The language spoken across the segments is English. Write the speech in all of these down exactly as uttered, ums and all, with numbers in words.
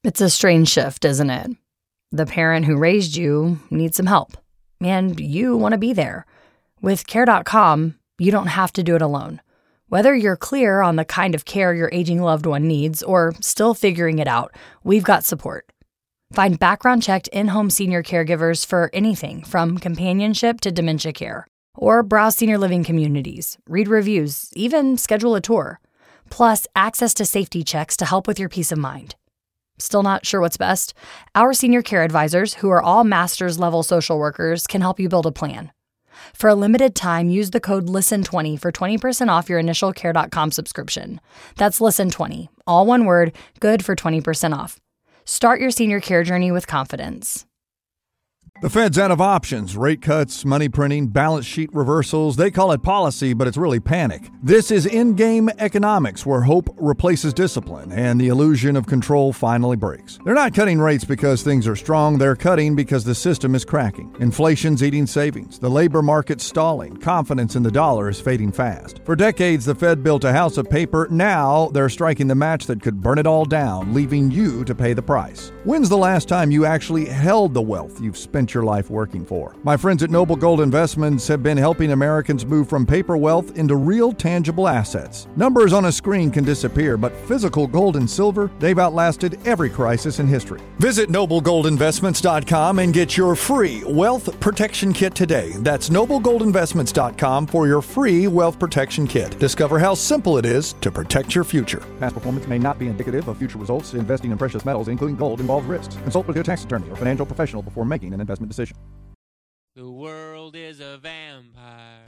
It's a strange shift, isn't it? The parent who raised you needs some help, and you want to be there. With care dot com, you don't have to do it alone. Whether you're clear on the kind of care your aging loved one needs or still figuring it out, we've got support. Find background-checked in-home senior caregivers for anything from companionship to dementia care. Or browse senior living communities, read reviews, even schedule a tour. Plus, access to safety checks to help with your peace of mind. Still not sure what's best? Our senior care advisors, who are all master's level social workers, can help you build a plan. For a limited time, use the code listen twenty for twenty percent off your initial care dot com subscription. That's listen twenty, all one word, good for twenty percent off. Start your senior care journey with confidence. The Fed's out of options, rate cuts, money printing, balance sheet reversals. They call it policy, but it's really panic. This is in-game economics, where hope replaces discipline and the illusion of control finally breaks. They're not cutting rates because things are strong. They're cutting because the system is cracking. Inflation's eating savings. The labor market's stalling. Confidence in the dollar is fading fast. For decades, the Fed built a house of paper. Now they're striking the match that could burn it all down, leaving you to pay the price. When's the last time you actually held the wealth you've spent your life working for? My friends at Noble Gold Investments have been helping Americans move from paper wealth into real tangible assets. Numbers on a screen can disappear, but physical gold and silver, they've outlasted every crisis in history. Visit noble gold investments dot com and get your free wealth protection kit today. That's noble gold investments dot com for your free wealth protection kit. Discover how simple it is to protect your future. Past performance may not be indicative of future results. Investing in precious metals, including gold, involves risks. Consult with your tax attorney or financial professional before making an investment decision. The world is a vampire.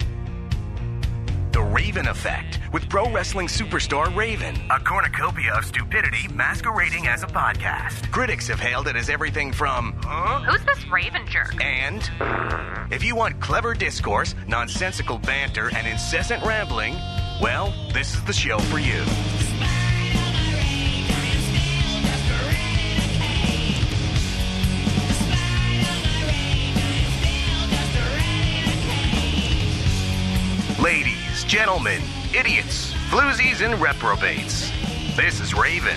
The Raven Effect with pro wrestling superstar Raven. A cornucopia of stupidity masquerading as a podcast. Critics have hailed it as everything from, huh? Who's this Raven jerk? And if you want clever discourse, nonsensical banter, and incessant rambling, well, this is the show for you. Ladies, gentlemen, idiots, floozies, and reprobates. This is Raven.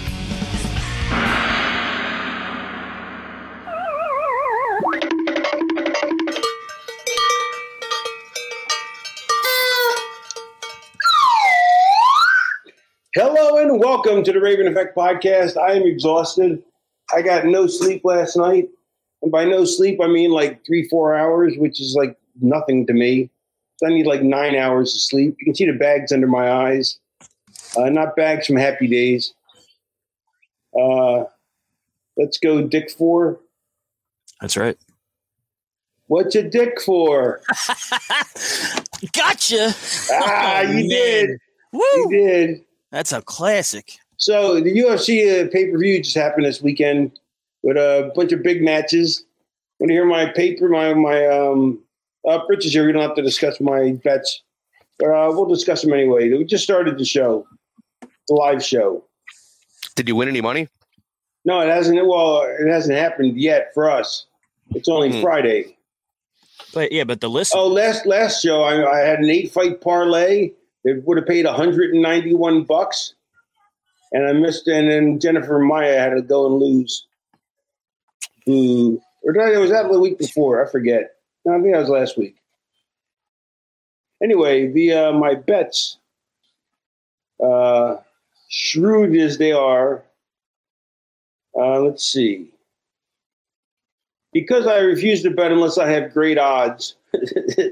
Hello and welcome to the Raven Effect podcast. I am exhausted. I got no sleep last night. And by no sleep, I mean like three, four hours, which is like nothing to me. I need like nine hours of sleep. You can see the bags under my eyes. Uh, not bags from Happy Days. Uh, let's go dick for. That's right. What's a dick for? Gotcha. Ah, Oh, you man. did. Woo! You did. That's a classic. So the U F C uh, pay-per-view just happened this weekend with a bunch of big matches. Want to hear my paper, my, my, um, Uh, Rich is here. We don't have to discuss my bets, but uh, we'll discuss them anyway. We just started the show, the live show. Did you win any money? No, it hasn't. Well, it hasn't happened yet for us. It's only Hmm. Friday. But yeah, but the listen. Oh, last last show, I, I had an eight fight parlay. It would have paid one hundred ninety-one bucks, and I missed. And then Jennifer Maya had to go and lose. Ooh. Or did I, was that the week before? I forget. No, I think that was last week. Anyway, the uh, my bets, uh, shrewd as they are, uh, let's see. Because I refuse to bet unless I have great odds, I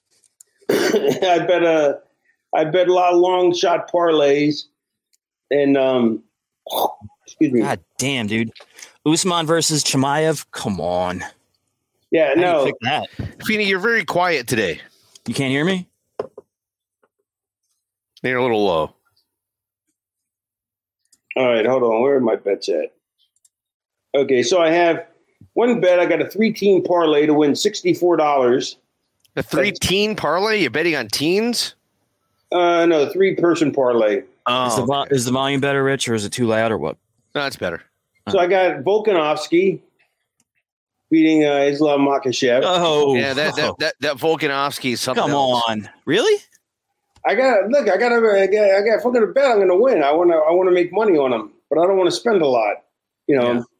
bet a, I bet a lot of long shot parlays, and um, excuse me. God damn, dude. Usman versus Chimaev. Come on. Yeah, How do you no. pick that? Feeny, you're very quiet today. You can't hear me? You're a little low. All right, hold on. Where are my bets at? Okay, so I have one bet. I got a three-team parlay to win sixty-four dollars. A three-teen parlay? You're betting on teens? Uh, no, three-person parlay. Oh, Is the, vo- is the volume better, Rich, or is it too loud, or what? no, that's better. So I got Volkanovski beating uh, Islam Makhachev. Oh, Yeah, that that that, that Volkanovski is something come else. on. Really? I got look. I got. I got. I got fucking a bet. I'm going to win. I want to. I want to make money on him, but I don't want to spend a lot. You know. Yeah.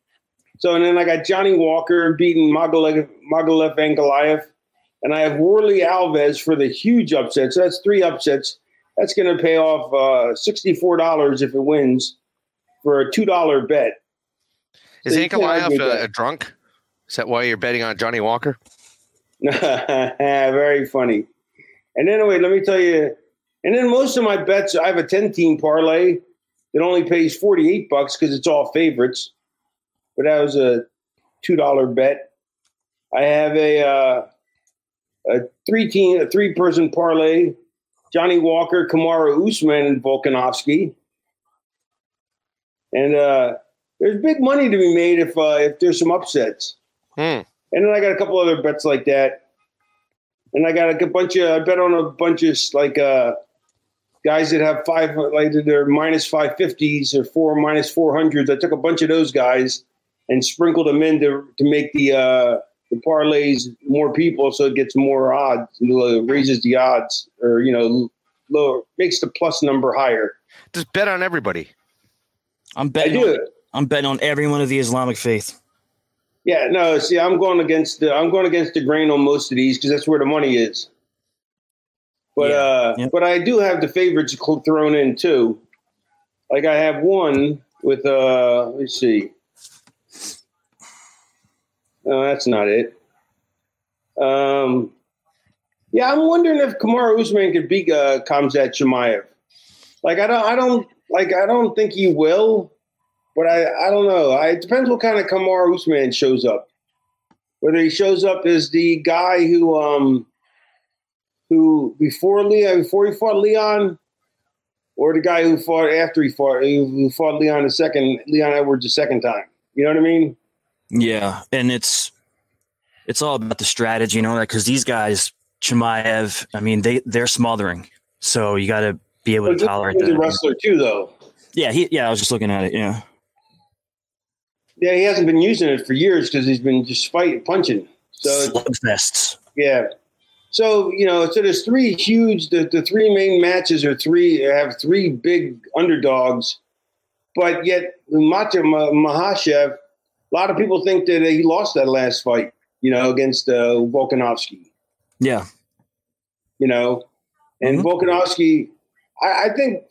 So, and then I got Johnny Walker beating Magalev, Magalev Ankalaev. And I have Worley Alves for the huge upset. So that's three upsets. That's going to pay off uh, sixty-four dollars if it wins for a two dollar bet. Is So you can't Ankalaev argue a, that. a drunk? Is that why you're betting on Johnny Walker? Very funny. And then, wait, let me tell you. And then most of my bets, I have a ten-team parlay that only pays forty-eight bucks because it's all favorites. But that was a two dollar bet. I have a uh, a three-team, a three-person parlay. Johnny Walker, Kamaru Usman, and Volkanovski. And uh, there's big money to be made if uh, if there's some upsets. Hmm. And then I got a couple other bets like that. And I got a bunch of, I bet on a bunch of like uh, guys that have five, like they're minus five fifties or four minus four hundreds. I took a bunch of those guys and sprinkled them in to, to make the, uh, the parlays more people so it gets more odds, it raises the odds or, you know, lower, makes the plus number higher. Just bet on everybody. I'm I betting. do On, it. I'm betting on every one of the Islamic faith. Yeah, no, see, I'm going against the I'm going against the grain on most of these because that's where the money is. But Yeah, uh, yeah. but I do have the favorites cl- thrown in too. Like I have one with uh, let's see. No, that's not it. Um, yeah, I'm wondering if Kamaru Usman could beat uh, Khamzat Chimaev. Like I don't, I don't like I don't think he will. But I, I don't know. I, it depends what kind of Kamaru Usman shows up. Whether he shows up as the guy who, um, who before Leon, before he fought Leon, or the guy who fought after he fought, who fought Leon the second, Leon Edwards the second time. You know what I mean? Yeah, and it's it's all about the strategy, you know, that because these guys, Chimaev, I mean, they they're smothering, so you got to be able But to tolerate he's that. a wrestler too, though. Yeah, he. Yeah, I was just looking at it. Yeah. Yeah, he hasn't been using it for years because he's been just fighting, punching. So Slugfests. yeah. So, you know, so there's three huge, the, the three main matches are three, have three big underdogs. But yet, Mata Mahashev, a lot of people think that he lost that last fight, you know, against uh, Volkanovski, Yeah. you know. And Mhm. Volkanovski, I, I think,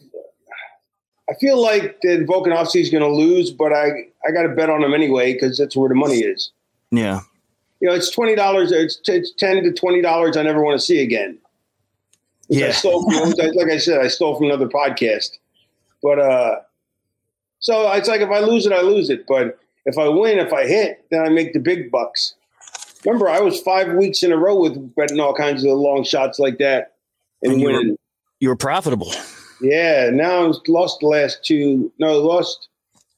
I feel like that Volkanovski is going to lose, but I, I got to bet on him anyway because that's where the money is. Yeah. You know, it's twenty dollars. It's, it's ten to twenty dollars I never want to see again. Which I Yeah. stole from, like I said, I stole from another podcast. But uh, so it's like if I lose it, I lose it. But if I win, if I hit, then I make the big bucks. Remember, I was five weeks in a row with betting all kinds of long shots like that and, And you were- winning. You were profitable. Yeah, now I've lost the last two. No, lost.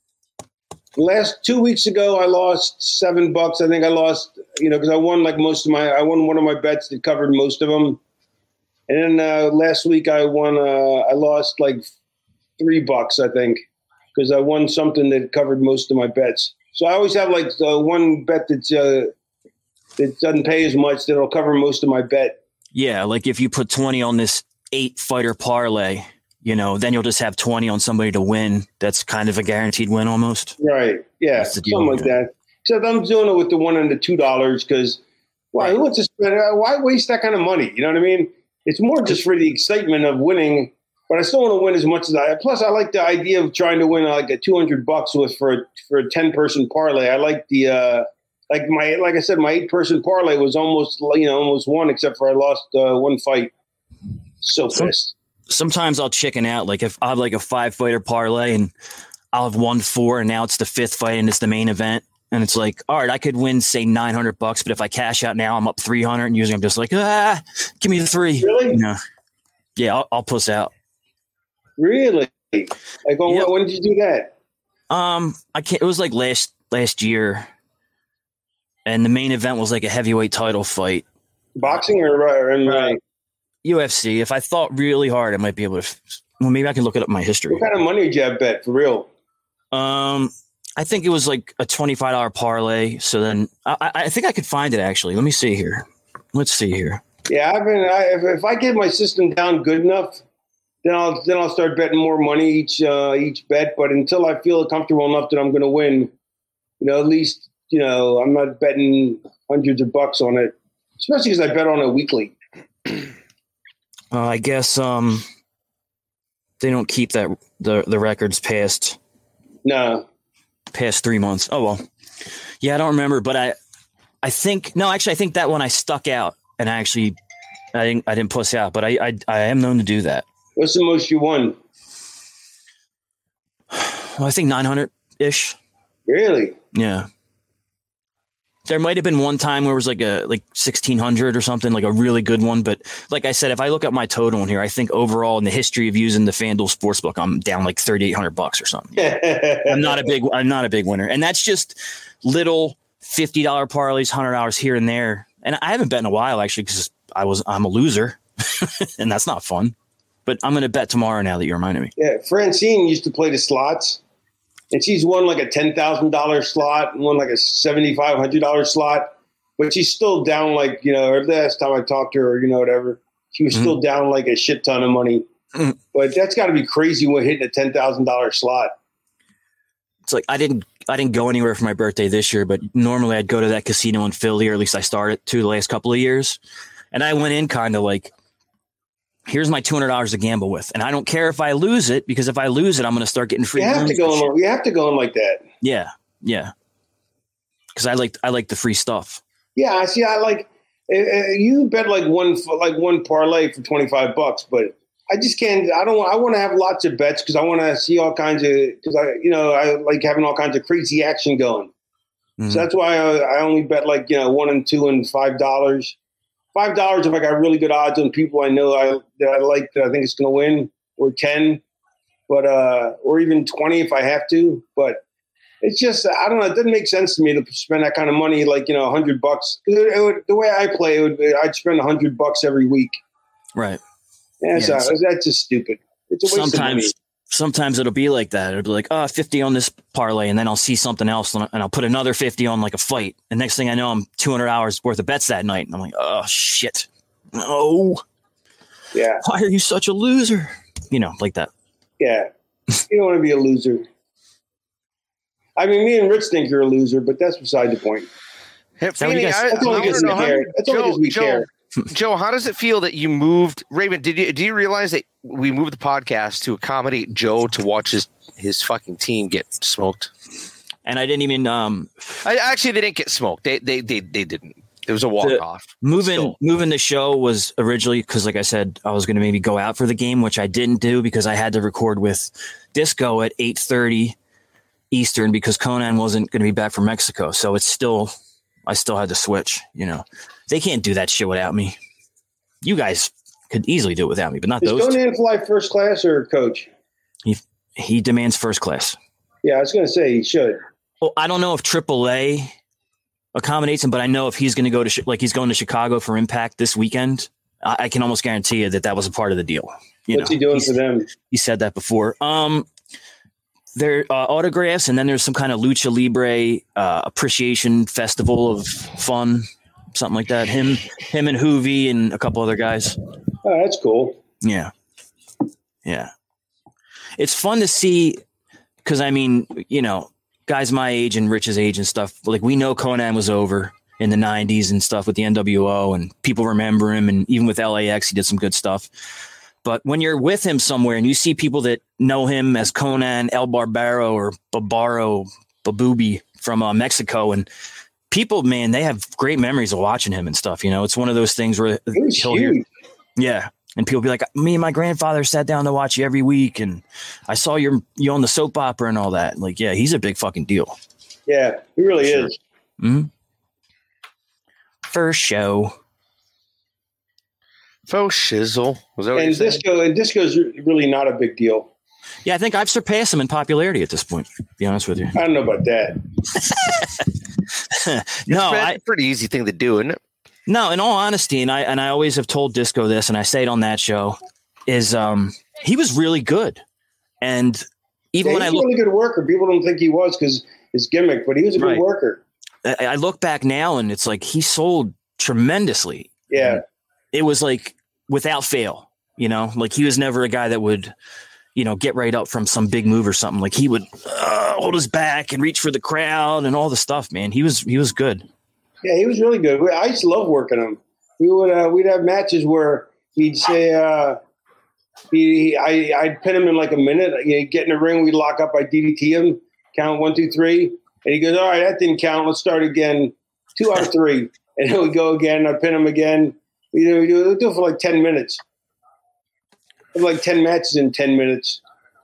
Last two weeks ago, I lost seven bucks. I think I lost, you know, because I won like most of my, I won one of my bets that covered most of them. And then uh, last week I won, uh, I lost like three bucks, I think, because I won something that covered most of my bets. So I always have like uh, one bet that's, uh, that doesn't pay as much that'll cover most of my bet. Yeah, like if you put twenty on this eight fighter parlay, you know, then you'll just have twenty on somebody to win. That's kind of a guaranteed win almost. Right. Yeah. That's the deal, Something like yeah. that. Except I'm doing it with the one and the two dollars because why? Who wants to spend? uh, Why waste that kind of money? You know what I mean? It's more just for the excitement of winning. But I still want to win as much as I. Plus, I like the idea of trying to win like a two hundred bucks with for a, for a ten person parlay. I like the uh, like my like I said, my eight person parlay was almost you know almost won except for I lost uh, one fight. So Some- pissed. Sometimes I'll chicken out. Like if I have like a five fighter parlay and I'll have won four and now it's the fifth fight and it's the main event. And it's like, all right, I could win, say nine hundred bucks, but if I cash out now, I'm up three hundred and usually I'm just like, ah, give me the three. Really? You know? Yeah, I'll, I'll puss out. Really? Like oh, Yep. when did you do that? Um, I can't, it was like last, last year. And the main event was like a heavyweight title fight. Boxing or, or in Right. uh, U F C. If I thought really hard, I might be able to. Well, maybe I can look it up in my history. what kind of money did you have bet for real? Um, I think it was like a twenty-five dollar parlay. So then I, I think I could find it actually. Let me see here. Let's see here. Yeah, I've been. I, if, if I get my system down good enough, then I'll then I'll start betting more money each uh, each bet. But until I feel comfortable enough that I'm going to win, you know, at least you know, I'm not betting hundreds of bucks on it, especially because I bet on it weekly. Uh, I guess um, they don't keep that the the records past No. past three months. Oh well, yeah, I don't remember, but I I think no, actually, I think that one I stuck out, and I actually I didn't I didn't puss out, but I I, I am known to do that. What's the most you won? Well, I think nine hundred ish. Really? Yeah. There might have been one time where it was like a like sixteen hundred or something, like a really good one. But like I said, if I look at my total in here, I think overall in the history of using the FanDuel Sportsbook, I'm down like thirty-eight hundred bucks or something. I'm not a big I'm not a big winner. And that's just little fifty dollars parlays, one hundred dollars here and there. And I haven't bet in a while, actually, because I was I'm a loser and that's not fun. But I'm going to bet tomorrow now that you reminded me. Yeah, Francine used to play the slots, and she's won like a ten thousand dollars slot and won like a seventy-five hundred dollars slot. But she's still down like, you know, last time I talked to her, you know, whatever, she was mm-hmm. still down like a shit ton of money. Mm-hmm. But that's got to be crazy when hitting a ten thousand dollars slot. It's like I didn't I didn't go anywhere for my birthday this year, but normally I'd go to that casino in Philly, or at least I started to the last couple of years. And I went in kind of like, here's my two hundred dollars to gamble with. And I don't care if I lose it, because if I lose it, I'm going to start getting free. You have to go in, you have to go in like that. Yeah. Yeah. Cause I like, I like the free stuff. Yeah. I see. I like, uh, you bet like one, like one parlay for twenty-five bucks, but I just can't, I don't, I want to have lots of bets because I want to see all kinds of, because I, you know, I like having all kinds of crazy action going. Mm-hmm. So that's why I, I only bet like, you know, one and two and five dollars. Five dollars if I got really good odds on people I know I that I like that I think it's going to win, or ten, but uh, or even twenty if I have to. But it's just I don't know. It doesn't make sense to me to spend that kind of money, like you know, a hundred bucks. It, it would, the way I play, it would, I'd spend a hundred bucks every week. Right. Yeah, yeah so, that's just stupid. It's a waste sometimes, of money. Sometimes it'll be like that. It'll be like, oh, fifty on this parlay, and then I'll see something else, and I'll put another fifty on like a fight. And next thing I know, I'm two hundred dollars worth of bets that night. And I'm like, oh, shit. No. Yeah. Why are you such a loser? You know, like that. Yeah. You don't want to be a loser. I mean, me and Rich think you're a loser, but that's beside the point. Hey, Feeney, I, that's only because we care. That's only because we Joe, care. Joe, how does it feel that you moved Raven? Did you do you realize that we moved the podcast to accommodate Joe to watch his, his fucking team get smoked? And I didn't even um I actually they didn't get smoked. They they they, they didn't. It was a walk the, off. Moving Still. moving the show was originally because, like I said, I was going to maybe go out for the game, which I didn't do because I had to record with Disco at eight thirty Eastern because Conan wasn't going to be back from Mexico. So it's still I still had to switch, you know. They can't do that shit without me. You guys could easily do it without me, but not Is those. Is Conan fly first class or coach? He he demands first class. Yeah, I was going to say he should. Well, I don't know if triple A accommodates him, but I know if he's going to go to like he's going to Chicago for Impact this weekend, I, I can almost guarantee you that that was a part of the deal. You What's know, he doing for them? He said that before. Um, There uh, autographs, and then there's some kind of lucha libre uh, appreciation festival of fun, something like that. Him, him, and Hoovy, and a couple other guys. Oh, that's cool. Yeah, yeah. It's fun to see because I mean, you know, guys my age and Rich's age and stuff. Like we know Conan was over in the nineties and stuff with the N W O, and people remember him. And even with L A X, he did some good stuff. But when you're with him somewhere and you see people that know him as Conan El Barbaro or Barbaro Babubi from uh, Mexico, and people, man, they have great memories of watching him and stuff. You know, it's one of those things where he'll hear, yeah. And people be like, me and my grandfather sat down to watch you every week. And I saw your, you on the soap opera and all that. Like, yeah, he's a big fucking deal. Yeah, he really sure. is. Mm-hmm. First show. Faux shizzle. Was that what and disco and disco's really not a big deal. Yeah, I think I've surpassed him in popularity at this point, to be honest with you. I don't know about that. No, it's I, a pretty easy thing to do, isn't it? No, in all honesty, and I and I always have told Disco this, and I say it on that show, is um he was really good. And even yeah, when I look, look, a really good worker. People don't think he was because his gimmick, but he was a good right. worker. I, I look back now and it's like he sold tremendously. Yeah. And it was like without fail, you know, like he was never a guy that would, you know, get right up from some big move or something. Like he would uh, hold his back and reach for the crowd and all the stuff, man. He was he was good. Yeah, he was really good. I used to love working him. We would uh, we'd have matches where he'd say uh, he I I'd pin him in like a minute. He'd get in the ring, we'd lock up, I D D T him, count one, two, three, and he goes, all right, that didn't count. Let's start again. Two out of three, and then we go again. I pin him again. We do, we do, we do it for like ten minutes. Like ten matches in ten minutes.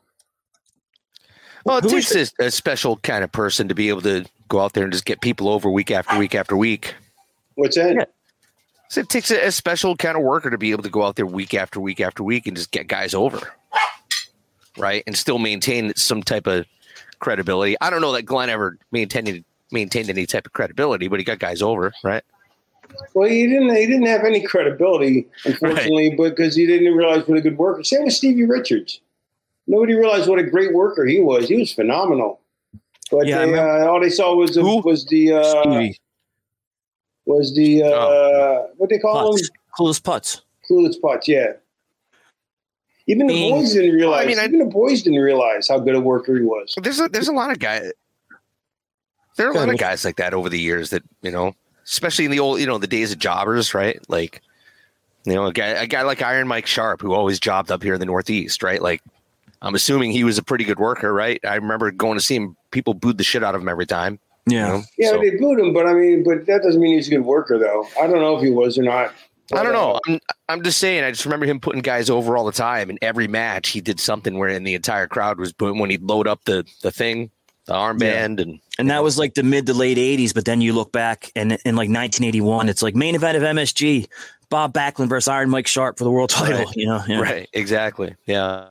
Well, it takes a, a special kind of person to be able to go out there and just get people over week after week after week. What's that? Yeah. So it takes a, a special kind of worker to be able to go out there week after week after week and just get guys over, right? And still maintain some type of credibility. I don't know that Glenn ever maintained maintained any type of credibility, but he got guys over, right? Well, he didn't. He didn't have any credibility, unfortunately, right. because he didn't realize what a good worker. Same with Stevie Richards. Nobody realized what a great worker he was. He was phenomenal. But yeah, they, uh, all they saw was the, was the uh, Stevie. was the uh, oh. what they call Putts. them? Clueless putts. Clueless putts. Yeah. Even the Being, boys didn't realize. I mean, even I, the boys didn't realize how good a worker he was. There's a, there's a lot of guys. There are a lot of guys like that over the years that you know. Especially in the old, you know, the days of jobbers, right? Like, you know, a guy, a guy like Iron Mike Sharp, who always jobbed up here in the Northeast, right? Like, I'm assuming he was a pretty good worker, right? I remember going to see him. People booed the shit out of him every time. Yeah. You know? Yeah, so, they booed him, but I mean, but that doesn't mean he's a good worker, though. I don't know if he was or not. I don't know. I'm, I'm just saying, I just remember him putting guys over all the time. And every match, he did something wherein the entire crowd was booing when he'd load up the, the thing. The armband, yeah. and and that was like the mid to late eighties. But then you look back, and in like nineteen eighty-one, it's like main event of M S G, Bob Backlund versus Iron Mike Sharp for the world title. Right. You know, yeah. Right? Exactly. Yeah.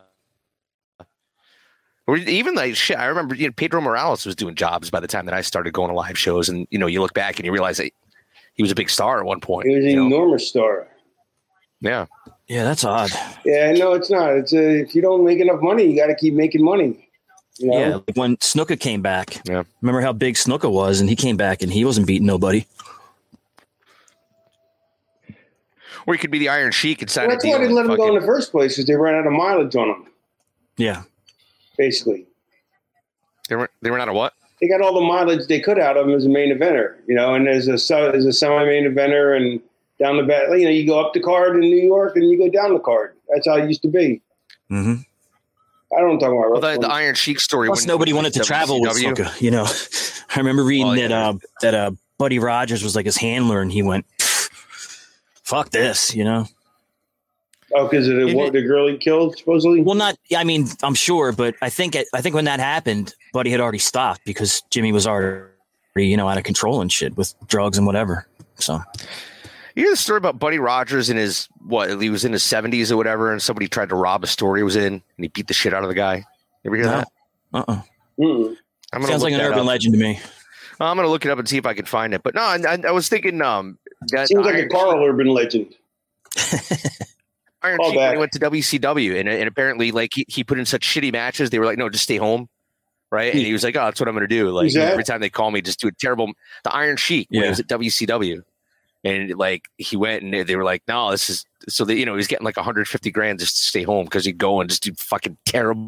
Or even like shit. I remember, you know, Pedro Morales was doing jobs by the time that I started going to live shows, and you know, you look back and you realize that he was a big star at one point. He was an you know? enormous star. Yeah. Yeah, that's odd. Yeah, no, it's not. It's a, if you don't make enough money, you got to keep making money. You know? Yeah, like when Snuka came back. Yeah. Remember how big Snuka was, and he came back and he wasn't beating nobody. Or he could be the Iron Sheik and sign well, that's why they let him go in the first place, because they ran out of mileage on him. Yeah. Basically. They were they ran out of what? They got all the mileage they could out of him as a main eventer, you know, and as a as a semi-main eventer and down the back, you know, you go up the card in New York and you go down the card. That's how it used to be. Mm-hmm. I don't talk about well, the, the Iron Sheik story. Plus, nobody wanted to travel with Snuka, you know. I remember reading oh, yeah. that uh, that uh, Buddy Rogers was like his handler, and he went, "Fuck this," you know. Oh, because of the, what, the girl he killed, supposedly. Well, not. I mean, I'm sure, but I think I think when that happened, Buddy had already stopped because Jimmy was already, you know, out of control and shit with drugs and whatever. So. You hear the story about Buddy Rogers in his, what, he was in his seventies or whatever, and somebody tried to rob a store he was in, and he beat the shit out of the guy. You ever hear no. that? Uh-uh. Mm. I'm gonna Sounds like an urban up. legend to me. I'm going to look it up and see if I can find it. But no, I, I was thinking... Um, that Seems like Iron a Carl Sheik, urban legend. Iron Sheik, when he went to W C W, and, and apparently like he, he put in such shitty matches, they were like, no, just stay home. Right? And he was like, oh, that's what I'm going to do. Like every time they call me, just do a terrible... The Iron Sheik, when yeah. he was at W C W. And like he went and they were like, no, this is so that, you know, he was getting like one hundred fifty grand just to stay home because he'd go and just do fucking terrible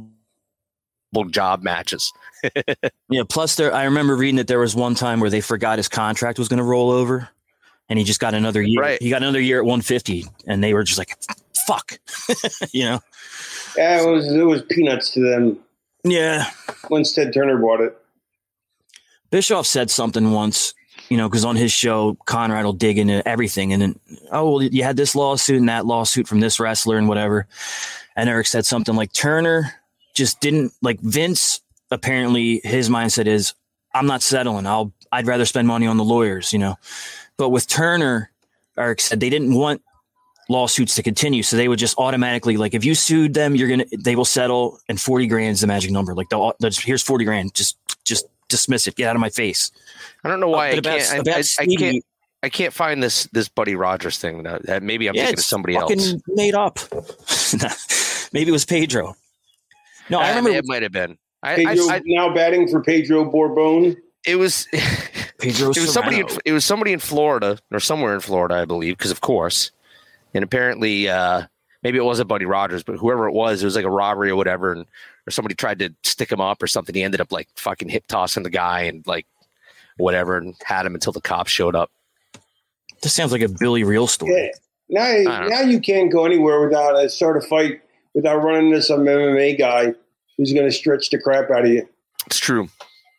job matches. Yeah. Plus, there, I remember reading that there was one time where they forgot his contract was going to roll over, and he just got another year. Right. He got another year at one fifty, and they were just like, "Fuck," you know. Yeah, it was it was peanuts to them. Yeah. Once Ted Turner bought it, Bischoff said something once. You know, because on his show, Conrad will dig into everything. And then, oh, well, you had this lawsuit and that lawsuit from this wrestler and whatever. And Eric said something like Turner just didn't like Vince. Apparently his mindset is, I'm not settling. I'll, I'd rather spend money on the lawyers, you know. But with Turner, Eric said they didn't want lawsuits to continue. So they would just automatically, like, if you sued them, you're going to, they will settle, and forty grand is the magic number. Like, they'll, they'll just, here's forty grand. Just, just dismiss it. Get out of my face. I don't know why uh, I, can't, about, I, about I, I can't. I can't find this this Buddy Rogers thing. That maybe I'm yeah, thinking of somebody fucking else. Made up. Maybe it was Pedro. No, I uh, remember it might have been. I, Pedro I, I, now batting for Pedro Borbone. It was. Pedro. It was somebody. In, it was somebody in Florida or somewhere in Florida, I believe, because of course. And apparently, uh, maybe it wasn't Buddy Rogers, but whoever it was, it was like a robbery or whatever, and or somebody tried to stick him up or something. He ended up like fucking hip tossing the guy and like whatever, and had him until the cops showed up. This sounds like a Billy Real story. Yeah. Now, now you can't go anywhere without a sort of fight without running into some M M A guy who's going to stretch the crap out of you. It's true.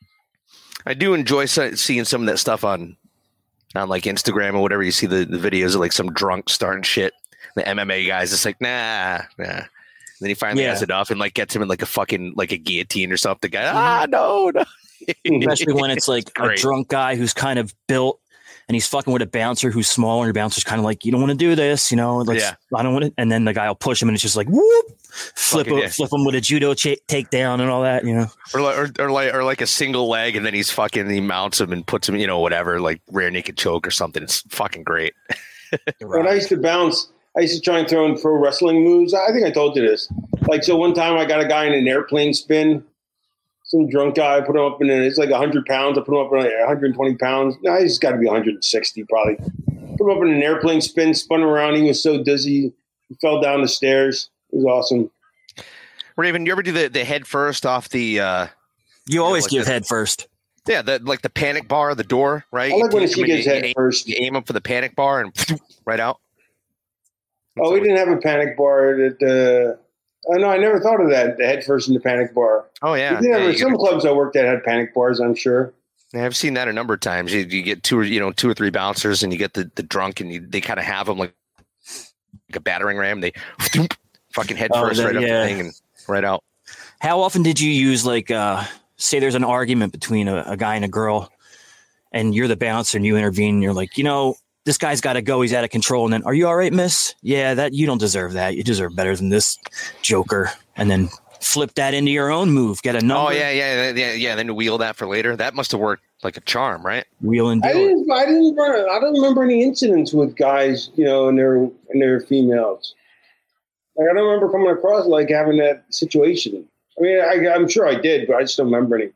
I do enjoy seeing some of that stuff on on like Instagram or whatever. You see the, the videos of like some drunk starting shit. The M M A guys, it's like, nah, nah. And then he finally Yeah. has enough and like gets him in like a fucking like a guillotine or something. Guy, ah, no, no. Especially when it's like a Great. drunk guy who's kind of built and he's fucking with a bouncer who's smaller, and the bouncer's kind of like, you don't want to do this, you know, let's, Yeah. I don't want to. And then the guy will push him and it's just like, whoop, flip, Fucking him, yeah. flip him with a judo ch- takedown and all that, you know. Or like, or, or like, or like a single leg, and then he's fucking, he mounts him and puts him, you know, whatever, like rear naked choke or something. It's fucking great. When I used to bounce, I used to try and throw in pro wrestling moves. I think I told you this. Like, so one time I got a guy in an airplane spin. Some drunk guy, I put him up in, a, it's like one hundred pounds. I put him up in like one hundred twenty pounds. No, he's got to be one hundred sixty probably. Put him up in an airplane spin, spun around. He was so dizzy. He fell down the stairs. It was awesome. Raven, you ever do the, the head first off the, uh, You always like give the- head first. yeah, the like the panic bar, the door, right? I like when You she come in, gets you, head you aim, first. you aim up for the panic bar and right out. Oh, we didn't have a panic bar. At, uh, oh, no, I never thought of that, the head first in the panic bar. Oh yeah, We did have- yeah, you some gotta- clubs I worked at had panic bars, I'm sure. Yeah, I've seen that a number of times. You, you get two or you know two or three bouncers, and you get the, the drunk, and you, they kind of have them like, like a battering ram. They fucking head Oh, first that- right up yeah. the thing and right out. How often did you use like, uh, say there's an argument between a, a guy and a girl and you're the bouncer and you intervene and you're like, you know, this guy's got to go. He's out of control. And then, are you all right, miss? Yeah, that you don't deserve that. You deserve better than this joker. And then flip that into your own move. Get a number. Oh yeah, yeah, yeah, yeah. Then wheel that for later. That must have worked like a charm, right? Wheel and I deal it. didn't. I didn't. Run, I don't remember any incidents with guys, you know, and their and their females. Like I don't remember coming across like having that situation. I mean, I, I'm sure I did, but I just don't remember any.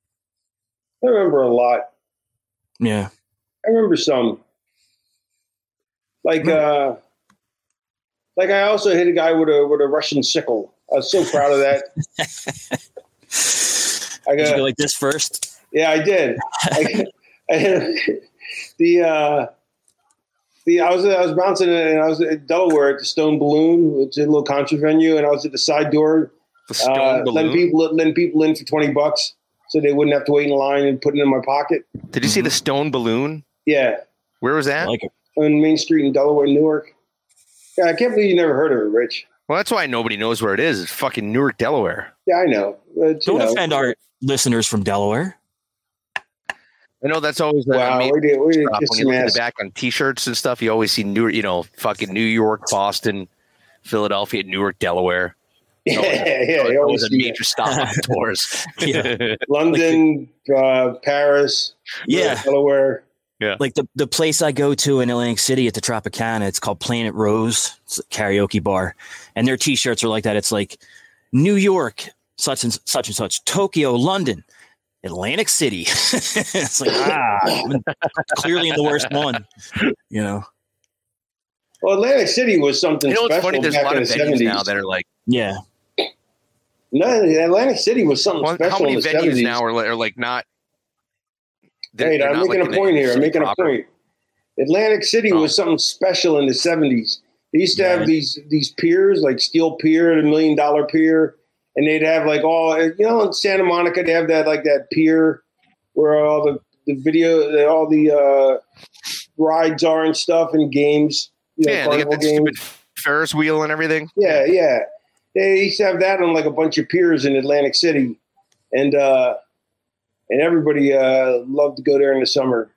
I remember a lot. Yeah. I remember some. Like, uh, like I also hit a guy with a with a Russian sickle. I was so proud of that. I Did you got, go like this first? yeah, I did. I, I hit the uh, the I was I was bouncing and I was at Delaware at the Stone Balloon, which is a little country venue, and I was at the side door, The stone uh, letting balloon. people letting people in for twenty bucks, so they wouldn't have to wait in line and put it in my pocket. Did you see the stone balloon? Yeah, Where was I that? like it. on Main Street in Delaware, Newark. Yeah, I can't believe you never heard of it, Rich. Well, that's why nobody knows where it is. It's fucking Newark, Delaware. Yeah, I know. But, you Don't know, offend our listeners from Delaware. I know that's always the Wow, main we did. We did stop. kiss When you some look at ass. the back on T-shirts and stuff, you always see New, you know, fucking New York, Boston, Philadelphia, Newark, Delaware. Yeah, always- yeah. You Always always a see major stop on tours. Yeah. London, uh, Paris, Yeah. Delaware. Like the, the place I go to in Atlantic City at the Tropicana, it's called Planet Rose. It's a karaoke bar. And their T-shirts are like that. It's like New York, such and such and such, Tokyo, London, Atlantic City. It's like, ah, I'm clearly in the worst one, you know? Well, Atlantic City was something You know what's special funny? There's a back lot in of the venues seventies. now that are like, Yeah. No, Atlantic City was something well, special how many in the venues seventies. now are, like- are like not? they're- Wait, they're I'm not making like a in the point here. I'm making a proper- point. Atlantic City Oh. was something special in the seventies. They used to Yeah. have these these piers, like Steel Pier, the Million Dollar Pier, and they'd have like all, you know, in Santa Monica, they have that like that pier where all the, the video, all the uh, rides are and stuff and games. You know, Yeah, they got carnival that games. stupid Ferris wheel and everything. Yeah, yeah. They used to have that on like a bunch of piers in Atlantic City, and uh, and everybody uh, loved to go there in the summer.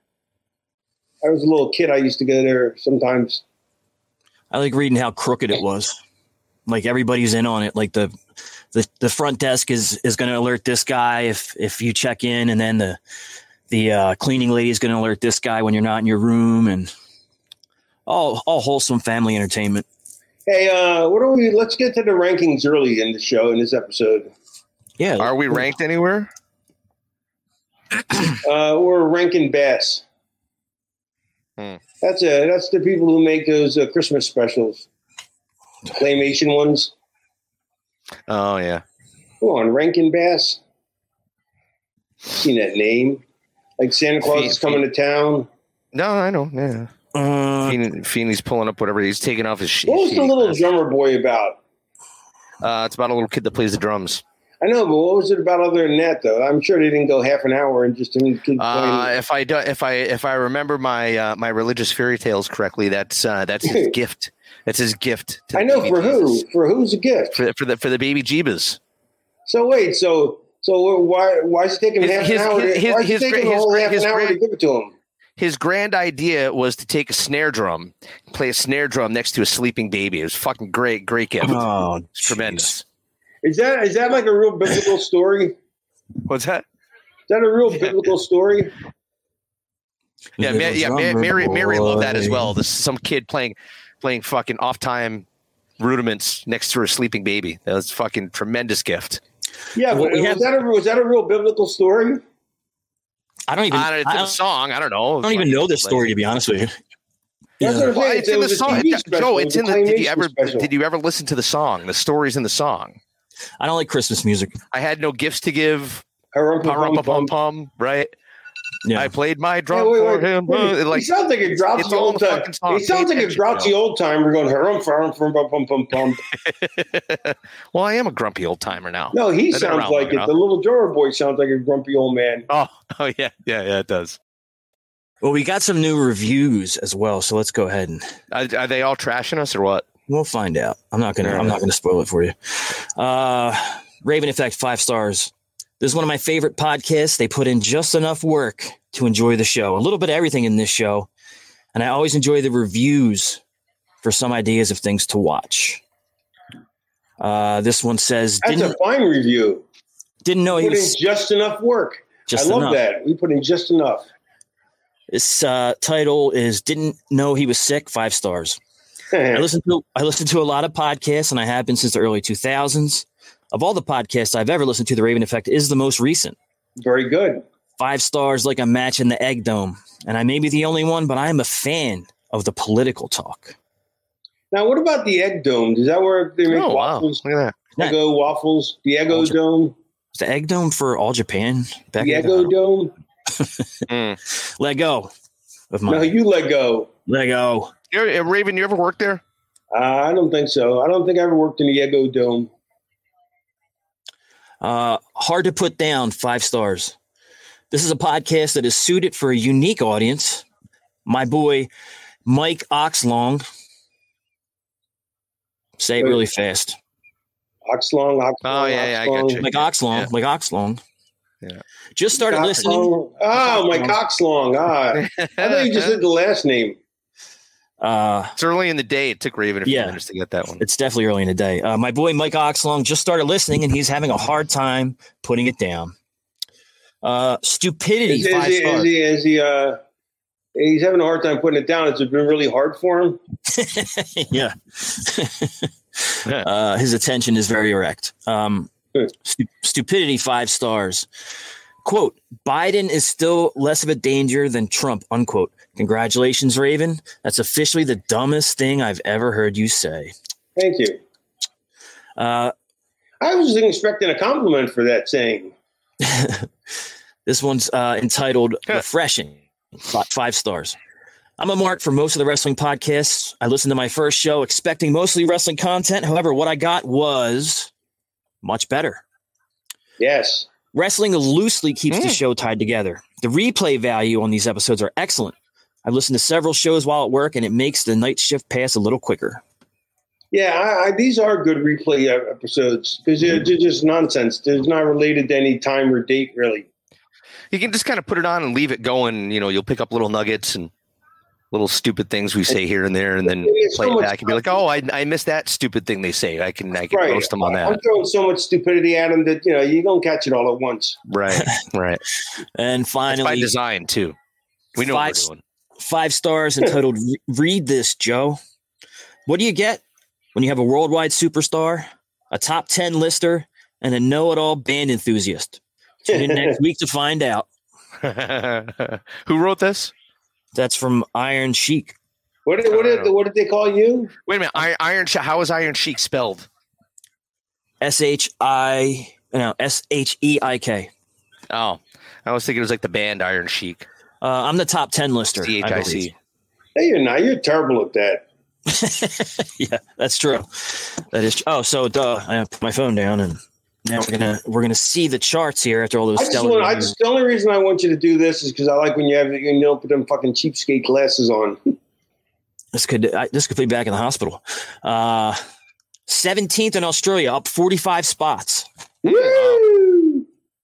I was a little kid. I used to go there sometimes. I like reading how crooked it was. Like everybody's in on it. Like the the, the front desk is is going to alert this guy if if you check in, and then the the uh, cleaning lady is going to alert this guy when you're not in your room, and all all wholesome family entertainment. Hey, uh, what are we? Let's get to the rankings early in the show in this episode. Yeah, Are we ranked anywhere? Uh, we're ranking Bass. Hmm. That's a that's the people who make those uh, Christmas specials. claymation ones. Oh yeah. Come on, Rankin Bass. Seen that name? Like Santa Claus Fe- is coming to town. No, I know. Yeah. Uh, Feeney, Feeney's pulling up whatever he's taking off his. Sh- What was the shitty little glasses. drummer boy about? Uh, it's about a little kid that plays the drums. I know, but what was it about other than that, though? I'm sure they didn't go half an hour and just didn't keep Uh, playing. if I do, if I if I remember my uh, my religious fairy tales correctly, that's uh, that's his gift. That's his gift. To I the know, baby for who? Jesus. For who's a gift? For, for the for the baby Jeebus. So wait, so so why why is it taking His- half his- an hour? his- to, his- why is it his taking gra- a whole his- half his an hour to grand- give it to him? His grand idea was to take a snare drum, play a snare drum next to a sleeping baby. It was fucking great, great gift. oh, It's tremendous. Is that is that like a real biblical story? Is What's that? that a real biblical story? Yeah, Ma- yeah. Ma- Mary, Mary loved that as well. This some kid playing, playing fucking off time rudiments next to her sleeping baby. That was fucking tremendous gift. Yeah, Well, but we was have- that a was that a real biblical story? I don't even. I don't, it's I in the don't, song. I don't know. I don't even know this story, to be honest with you. That's what I'm Well, saying. it's It in the was a song. T V special. Joe, It it's was in a the. Did you claymation ever? special. Did you ever listen to the song? The story's in the song. I don't like Christmas music. I had no gifts to give. Harumpa Pum pum pum pum. pum. Right. Yeah. I played my Hey, drum wait, for wait, him. wait. Uh, Like He sounds like a it's grouchy all in old the time. fucking song. He sounds Pay like a attention, grouchy Joe. old timer going harum harum pum pum pum pum pum. Well, I am a grumpy old timer now. No, he I've been sounds around like long it. enough. The little drummer boy sounds like a grumpy old man. Oh, oh yeah, yeah, yeah. It does. Well, we got some new reviews as well, so let's go ahead and Are, are they all trashing us or what? we'll find out. I'm not gonna. I'm not gonna spoil it for you. Uh, Raven Effect five stars. This is one of my favorite podcasts. They put in just enough work to enjoy the show. A little bit of everything in this show, and I always enjoy the reviews for some ideas of things to watch. Uh, this one says That's didn't a fine review. didn't know he Put in was just enough work. just I love enough. that. We put in just enough. This uh, title is "Didn't Know He Was Sick." Five stars. I listen to I listen to a lot of podcasts, and I have been since the early two thousands. Of all the podcasts I've ever listened to, The Raven Effect is the most recent. Very good. Five stars, like a match in the Egg Dome. And I may be the only one, but I am a fan of the political talk. Now, what about the Egg Dome? Is that where they make Oh wow! waffles? Look at that. Eggo waffles? The Eggo Waffles. Dome? Is the Egg Dome for all Japan? Back The in Eggo Dome? Mm. Let go of my No, you let go. let go. You're, uh, Raven, you ever worked there? Uh, I don't think so. I don't think I ever worked in the Eggo Dome. Uh, hard to put down. Five stars. This is a podcast that is suited for a unique audience. My boy, Mike Oxlong. Say it really fast. Oxlong, Oxlong, Oh, yeah, yeah, I got Oxlong. you. Like Oxlong, Yeah. like Oxlong. Yeah. Just started listening. Oxlong. Oh, my Coxlong. Ah, I thought you just said the last name. Uh, It's early in the day. It took Raven a few Yeah. minutes to get that one. it's definitely early in the day. Uh, my boy Mike Oxlong just started listening, and he's having a hard time putting it down. Uh, stupidity. Is, is, Five he, is stars. he? Is he? Uh, he's having a hard time putting it down. It's been really hard for him. Yeah. uh, his attention is very erect. Um, Good. stu- stupidity. Five stars. Quote, Biden is still less of a danger than Trump, unquote. Congratulations, Raven. That's officially the dumbest thing I've ever heard you say. Thank you. Uh, I was expecting a compliment for that saying. this one's uh, entitled Refreshing. Fi- Five stars. I'm a mark for most of the wrestling podcasts. I listened to my first show expecting mostly wrestling content. However, what I got was much better. Yes. Wrestling loosely keeps the Mm. show tied together. The replay value on these episodes are excellent. I've listened to several shows while at work, and it makes the night shift pass a little quicker. Yeah, I, I, these are good replay uh, episodes because they're, they're just nonsense. They're not related to any time or date, really. You can just kind of put it on and leave it going. You know, you'll pick up little nuggets and little stupid things we say here and there, and then It's play so it much back and be like, "Oh, I, I missed that stupid thing they say." I can I can Right. roast them on I'm that. throwing so much stupidity at them that, you know, you don't catch it all at once. Right, right. And It's by finally, design too. We know Five- what we're doing. five stars entitled Re- Read This, Joe. What do you get when you have a worldwide superstar, a top ten lister, and a know-it-all band enthusiast? Tune in next week to find out. Who wrote this? That's from Iron Sheik. What did what did what did they call you? Wait a minute, Iron, Iron Sheik. How is Iron Sheik spelled? S H I no S H E I K. Oh, I was thinking it was like the band Iron Sheik. Uh, I'm the top ten lister. C H I C. Hey, you're not. You're terrible at that. Yeah, that's true. That is. Tr- oh, so duh, I put my phone down, and now we're gonna we're gonna see the charts here after all those. I just stellar want, I just, the only reason I want you to do this is because I like when you have you don't put them fucking cheapskate glasses on. This could I, this could be back in the hospital. Uh, seventeenth in Australia, up forty-five spots. Woo!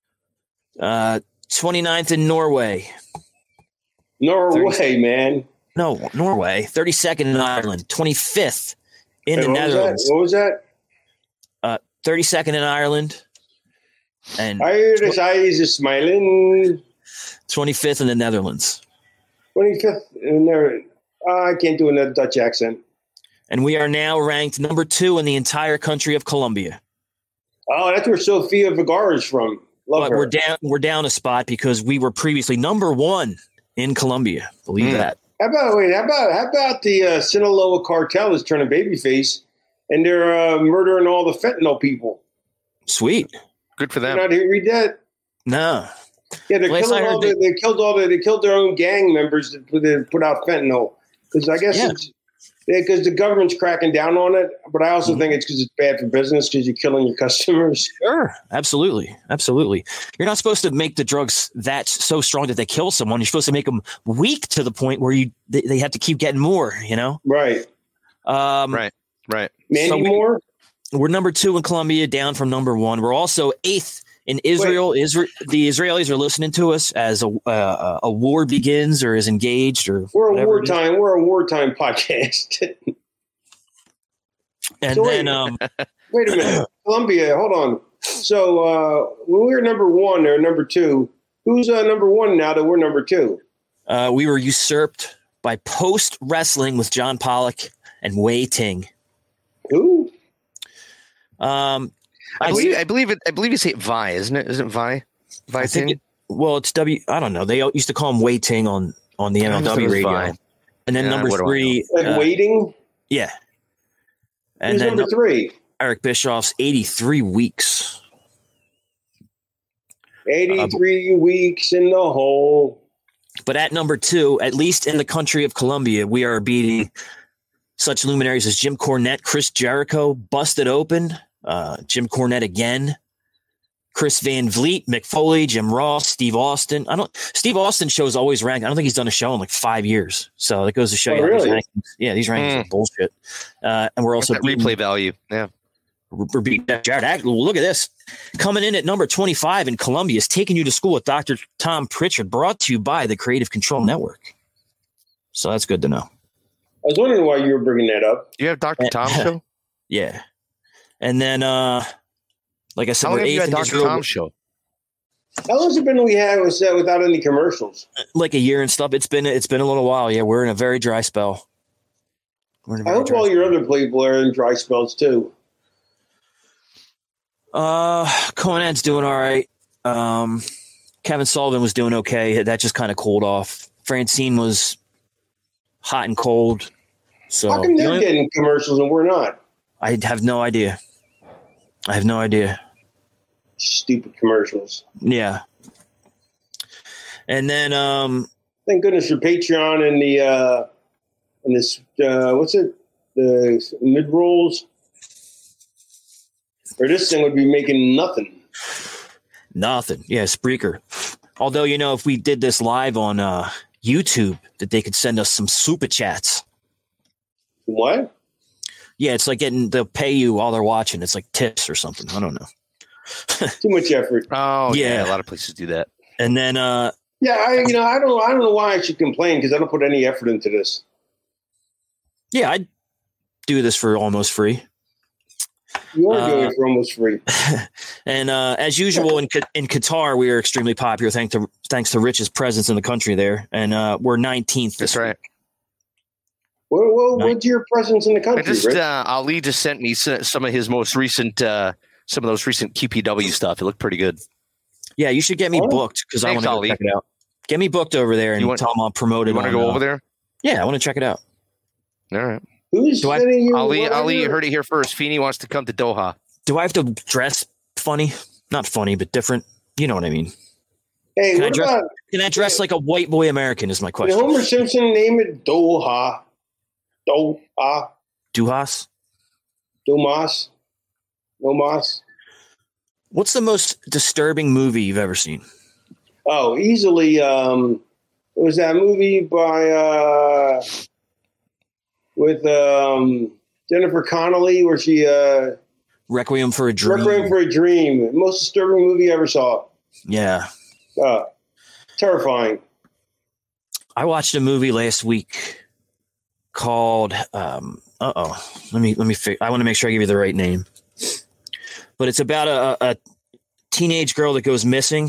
Uh, twenty-ninth in Norway. Norway, thirty man. No, Norway. thirty-second in Ireland. twenty-fifth in Hey, the what Netherlands. Was what was that? Uh, thirty-second in Ireland. And I hear his eyes is smiling. twenty-fifth in the Netherlands. twenty-fifth in there. Uh, I can't do another Dutch accent. And we are now ranked number two in the entire country of Colombia. Oh, that's where Sofia Vergara is from. Love But her. we're down we're down a spot because we were previously number one in Colombia. Believe Mm. that. How about wait? How about how about the uh, Sinaloa cartel is turning babyface, and they're uh, murdering all the fentanyl people? Sweet. Good for You them. not hear read that? No. Yeah, they're Last I killing heard all the, they- they killed all the they killed their own gang members that put, that put out fentanyl because I guess Yeah. it's because the government's cracking down on it. But I also Mhm. think it's because it's bad for business because you're killing your customers. Sure. Absolutely. Absolutely. You're not supposed to make the drugs that so strong that they kill someone. You're supposed to make them weak to the point where you they, they have to keep getting more, you know? Right, Um, Right. Right. Mandy So we- Moore. We're number two in Colombia, down from number one. We're also eighth in Israel. Israel, the Israelis are listening to us as a uh, a war begins or is engaged or We're a whatever it is. wartime. We're a wartime podcast. And So then wait. um, Wait a minute, Colombia. Hold on. So uh, when we were number one, they're number two. Who's uh, number one now that we're number two? uh, we were usurped by Post Wrestling with John Pollock and Wei Ting. Who? Um, I I believe see- I believe it. I believe you say Vi, isn't it? Isn't it Vi? Vi I think Ting? it, well, it's W. I don't know. They used to call him Wei Ting on on the M L I thought it W was radio. Vi. And then Yeah, number what do I three, Like uh, waiting. yeah. And Who's then number three? Eric Bischoff's eighty-three weeks. Eighty-three weeks in the hole. But at number two, at least in the country of Colombia, we are beating such luminaries as Jim Cornette, Chris Jericho, Busted Open, uh, Jim Cornette again, Chris Van Vliet, Mick Foley, Jim Ross, Steve Austin. I don't. Steve Austin's show is always ranked. I don't think he's done a show in like five years. So that goes to show Oh, you. how really? These rankings, yeah, these rankings Mm. are bullshit. Uh, and we're also That beating, replay value. Yeah. we're beating Jared Ackle. Look at this. Coming in at number twenty-five in Colombia is Taking You to School with Doctor Tom Pritchard, brought to you by the Creative Control Network. So that's good to know. I was wondering why you were bringing that up. Do you have Doctor Tom show? Yeah. And then, uh, like I said, How long we're have you eighth had in Doctor Israel, Tom show? How long has it been we had was uh, without any commercials? like a year and stuff. It's been it's been a little while. Yeah, we're in a very dry spell. We're in a I very hope dry all your other people are in dry spells too. Uh, Conan's doing all right. Um, Kevin Sullivan was doing okay. That just kind of cooled off. Francine was hot and cold. So How come the they're only- getting commercials and we're not? I have no idea. I have no idea. Stupid commercials. Yeah. And then, um, Thank goodness for Patreon and the uh, and this uh, what's it the mid rolls. Or this thing would be making nothing. nothing. Yeah, Spreaker. Although, you know, if we did this live on uh, YouTube, that they could send us some super chats. What? Yeah, it's like getting they'll pay you while they're watching. It's like tips or something. I don't know. Too much effort. Oh, yeah. Yeah. A lot of places do that. And then, uh, Yeah, I you know I don't I don't know why I should complain because I don't put any effort into this. yeah, I'd do this for almost free. You are doing Uh, it for almost free. And uh, as usual in Q- in Qatar, we are extremely popular thanks to thanks to Rich's presence in the country there, and uh, we're nineteenth. That's this right. What, what, Nice. what's your presence in the I country, just Rich? uh, Ali just sent me s- some of his most recent, uh, some of those recent Q P W stuff. It looked pretty good. Yeah, you should get me Oh. booked because I want Thanks, to go Ali. check it out. Get me booked over there and You want- tell them I'll promote it. You want to on, go uh, over there? Yeah, I want to check it out. All right. Who's Do I- sending you? Ali, Ali, you whatever? heard it here first. Feeney wants to come to Doha. Do I have to dress funny? Not funny, but different. You know what I mean. Hey, Can I what dress- about Can I dress like a white boy American is my did question. Homer Simpson name it Doha? Doha? Duhas? Domas? Domas? What's the most disturbing movie you've ever seen? Oh, easily. Um, it was that movie by uh, with um, Jennifer Connelly where she uh, Requiem for a Dream. Requiem for a Dream. Most disturbing movie I ever saw. Yeah. Uh, terrifying. I watched a movie last week called um uh-oh. Let me let me fig- I want to make sure I give you the right name. But it's about a, a teenage girl that goes missing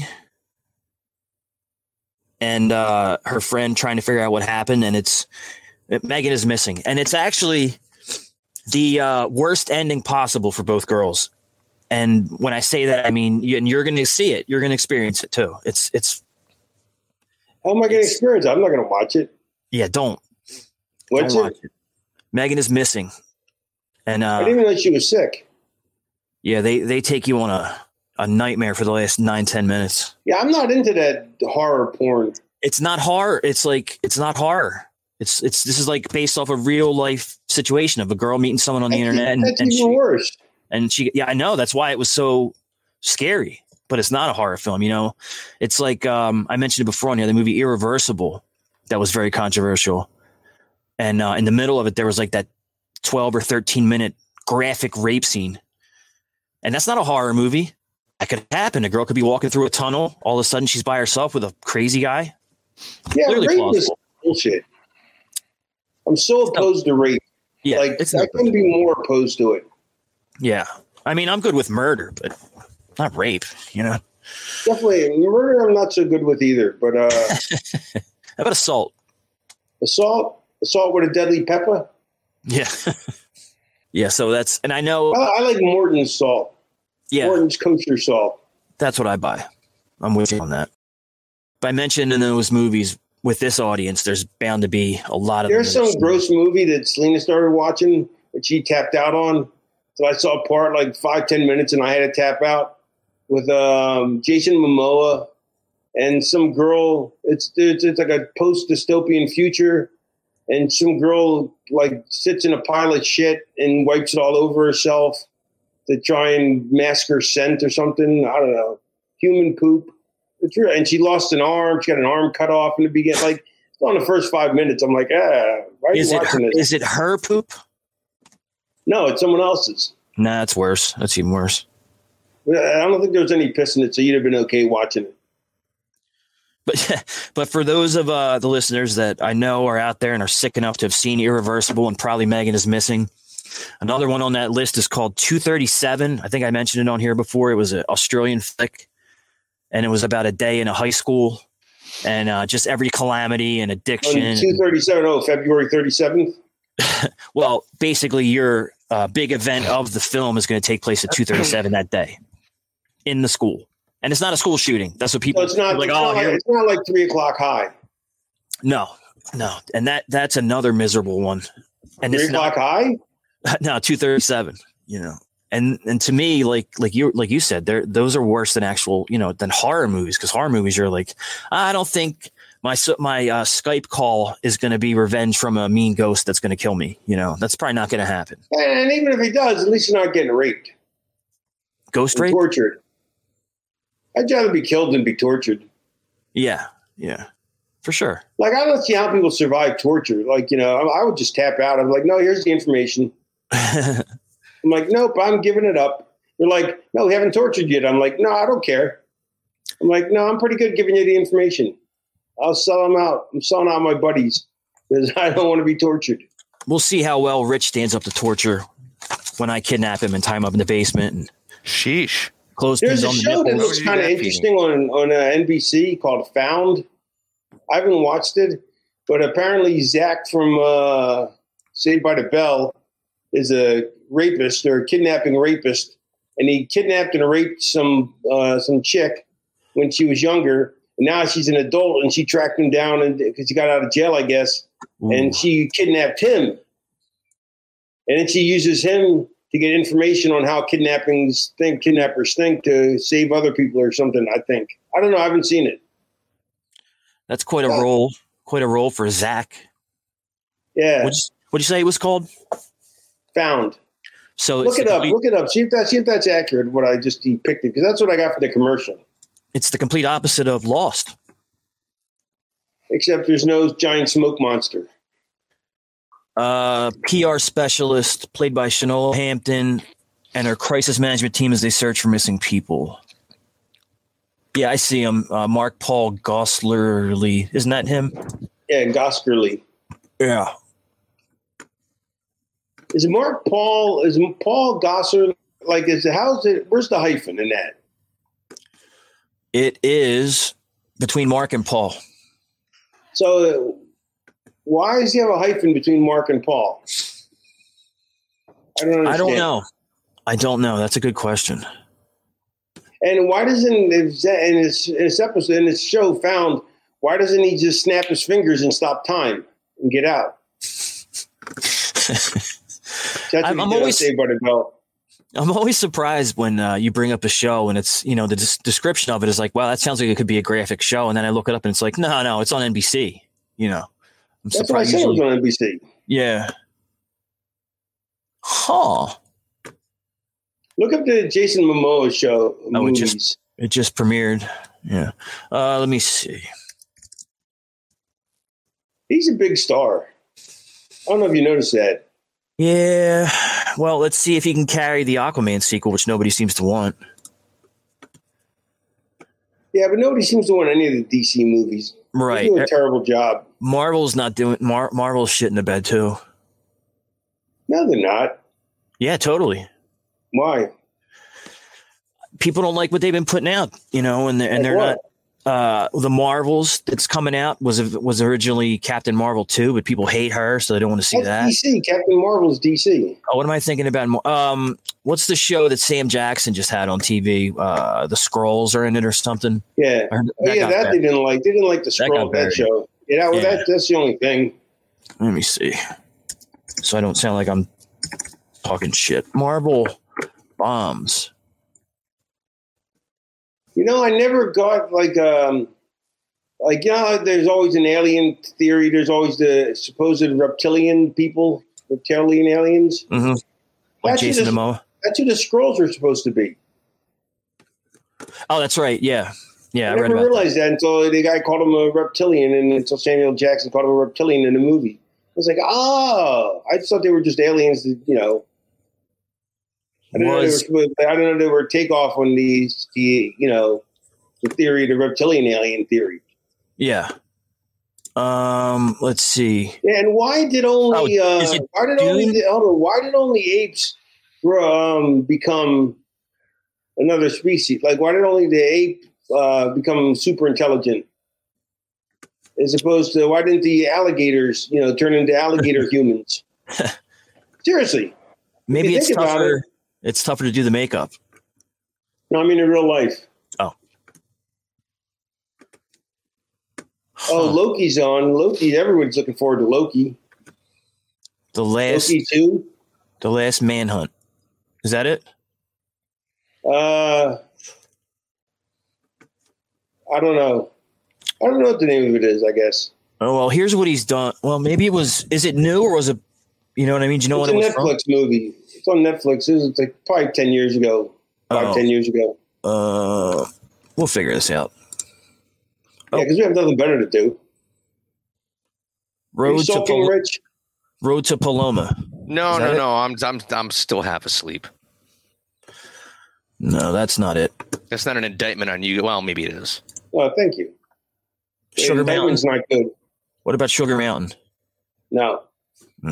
and uh her friend trying to figure out what happened, and it's Megan is missing. And it's actually the uh worst ending possible for both girls. And when I say that, I mean you, and you're going to see it. You're going to experience it too. It's it's How am I going to experience it? I'm not going to watch it. yeah, don't. What's don't it? watch it. Megan is missing. And uh I didn't even know she was sick. yeah, they, they take you on a, a nightmare for the last nine, ten minutes. Yeah, I'm not into that horror porn. It's not horror. It's like, it's not horror. It's, it's, this is like based off a real life situation of a girl meeting someone on the That's, internet. And, that's and even she, worse. and she, yeah, I know. That's why it was so scary, but it's not a horror film. You know, it's like, um, I mentioned it before on here, the movie Irreversible, that was very controversial. And, uh, in the middle of it, there was like that twelve or thirteen minute graphic rape scene. And that's not a horror movie. That could happen. A girl could be walking through a tunnel. All of a sudden she's by herself with a crazy guy. Yeah, Clearly rape is plausible. bullshit. I'm so opposed to rape. Yeah. like, it's I not couldn't good. be more opposed to it. Yeah. I mean, I'm good with murder, but not rape, you know? Definitely. Murder, I'm not so good with either. But uh, How about assault? assault, assault with a deadly pepper. Yeah. Yeah. So that's, and I know, I, I like Morton's salt. yeah, Morton's kosher salt. that's what I buy. I'm with you on that. But I mentioned in those movies with this audience, there's bound to be a lot of There's them that some are- gross movie that Selena started watching that she tapped out on. So I saw a part like five, ten minutes and I had to tap out with um, Jason Momoa and some girl. It's, it's it's like a post dystopian future, and some girl like sits in a pile of shit and wipes it all over herself to try and mask her scent or something. I don't know. Human poop. It's real. And she lost an arm. She got an arm cut off in the beginning. Like on the first five minutes, I'm like, ah, why are Is you it, watching her, this? is it her poop? No, it's someone else's. Nah, that's worse. That's even worse. I don't think there was any piss in it, so you'd have been okay watching it. But but for those of uh, the listeners that I know are out there and are sick enough to have seen Irreversible and probably Megan is Missing, another one on that list is called two thirty-seven. I think I mentioned it on here before. It was an Australian flick, and it was about a day in a high school and uh, just every calamity and addiction. two thirty-seven, oh, February thirty-seventh. Well, basically, your uh, big event of the film is going to take place at two thirty-seven that day in the school. And it's not a school shooting. That's what people So it's not, like. it's, Oh, not like, here- it's not like three o'clock high. no, no. And that that's another miserable one. And Three it's o'clock not, high? no, two thirty-seven, you know. And and to me, like like you like you said, there those are worse than actual, you know, than horror movies, because horror movies you're like, I don't think my so- my uh, Skype call is going to be revenge from a mean ghost that's going to kill me. You know, that's probably not going to happen. And even if he does, at least you're not getting raped Ghost and rape? tortured. I'd rather be killed than be tortured. Yeah, yeah, for sure. Like, I don't see how people survive torture. Like, you know, I, I would just tap out. I'm like, no, here's the information. I'm like, nope, I'm giving it up. They're like, no, we haven't tortured yet. I'm like, no, I don't care. I'm like, no, I'm pretty good giving you the information. I'll sell them out. I'm selling out my buddies because I don't want to be tortured. We'll see how well Rich stands up to torture when I kidnap him and tie him up in the basement and Sheesh. close There's pins a on the show that nipples. looks How would you kind of do that, interesting on on uh, N B C called Found. I haven't watched it, but apparently Zach from uh, Saved by the Bell is a rapist or a kidnapping rapist, and he kidnapped and raped some uh, some chick when she was younger, and now she's an adult, and she tracked him down and because he got out of jail, I guess, Ooh. and she kidnapped him And then she uses him to get information on how kidnappings think, kidnappers think to save other people or something, I think. I don't know. I haven't seen it. That's quite a role. Quite a role for Zach. Yeah. What'd you, what'd you say it was called? Found. So look it up. Complete, look it up. See if that see if that's accurate. What I just depicted, because that's what I got for the commercial. It's the complete opposite of Lost. Except there's no giant smoke monster. Uh, P R specialist played by Shanola Hampton and her crisis management team as they search for missing people. Yeah, I see him. Uh, Mark Paul Gosselaar. Isn't that him? Yeah, Gosselaar. Yeah. Is it Mark Paul? Is Paul Gosselaar? Like, is it, how's it? Where's the hyphen in that? It is between Mark and Paul. So, uh, why does he have a hyphen between Mark and Paul? I don't understand. I don't know. I don't know. That's a good question. And why doesn't in this, in this episode, in this show, Found? Why doesn't he just snap his fingers and stop time and get out? That's what I'm, I'm always Saved by the Bell. I'm always surprised when uh, you bring up a show and it's, you know, the des- description of it is like, wow, that sounds like it could be a graphic show. And then I look it up and it's like, no, no, it's on N B C. You know, I'm that's what I said. It was on N B C. Yeah. Huh. Look up the Jason Momoa show. Oh, movies. it just it just premiered. Yeah. Uh, let me see. He's a big star. I don't know if you noticed that. Yeah. Well, let's see if he can carry the Aquaman sequel, which nobody seems to want. Yeah, but nobody seems to want any of the D C movies. Right. They do a terrible job. Marvel's not doing Mar- Marvel's shit in the bed too. No, they're not. Yeah, totally. Why? People don't like what they've been putting out, you know, and they're, and like they're what? not. Uh, the Marvels that's coming out was was originally Captain Marvel two, but people hate her, so they don't want to see That's that. D C. Captain Marvel's D C. Oh, what am I thinking about? Um, what's the show that Sam Jackson just had on T V? Uh, the Skrulls are in it or something. Yeah. That oh, yeah, that they didn't like. They didn't like the Skrull that, that show. Yeah, that, well, yeah. That, that's the only thing. Let me see. So I don't sound like I'm talking shit. Marvel bombs. You know, I never got like, um, like, you know, there's always an alien theory. There's always the supposed reptilian people, reptilian aliens. Mm-hmm. Like Jason Momoa. That's who the Skrulls are supposed to be. Oh, that's right. Yeah. Yeah. I, I never read about realized that. that until the guy called him a reptilian and until Samuel Jackson called him a reptilian in the movie. I was like, oh, I just thought they were just aliens that, you know. I didn't, was, know, they were, I didn't know they were takeoff on these, the, you know, the theory, the reptilian alien theory. Yeah. Um. Let's see. Yeah, and why did only? Oh, uh, why did Dune? only? Hold on. Why did only apes um, become another species? Like, why did only the ape uh, become super intelligent? As opposed to, why didn't the alligators, you know, turn into alligator humans? Seriously. Maybe it's tougher. It, it's tougher to do the makeup. No, I mean in real life. Oh. Huh. Oh, Loki's on. Loki, everyone's looking forward to Loki. The last Loki two? The last Manhunt. Is that it? Uh I don't know. I don't know what the name of it is, I guess. Oh, well, here's what he's done. Well, maybe it was, is it new or was it, you know what I mean? Do you know it's what it was from? It's a Netflix movie. It's on Netflix. It was like probably ten years ago. Five, oh. ten years ago. Uh, we'll figure this out. Yeah, because oh. we have nothing better to do. Road to Pal- Rich? Road to Paloma. No, no, it? no. I'm, I'm, I'm still half asleep. No, that's not it. That's not an indictment on you. Well, maybe it is. Oh, thank you. Sugar Mountain's not good. What about Sugar Mountain? No. Hmm.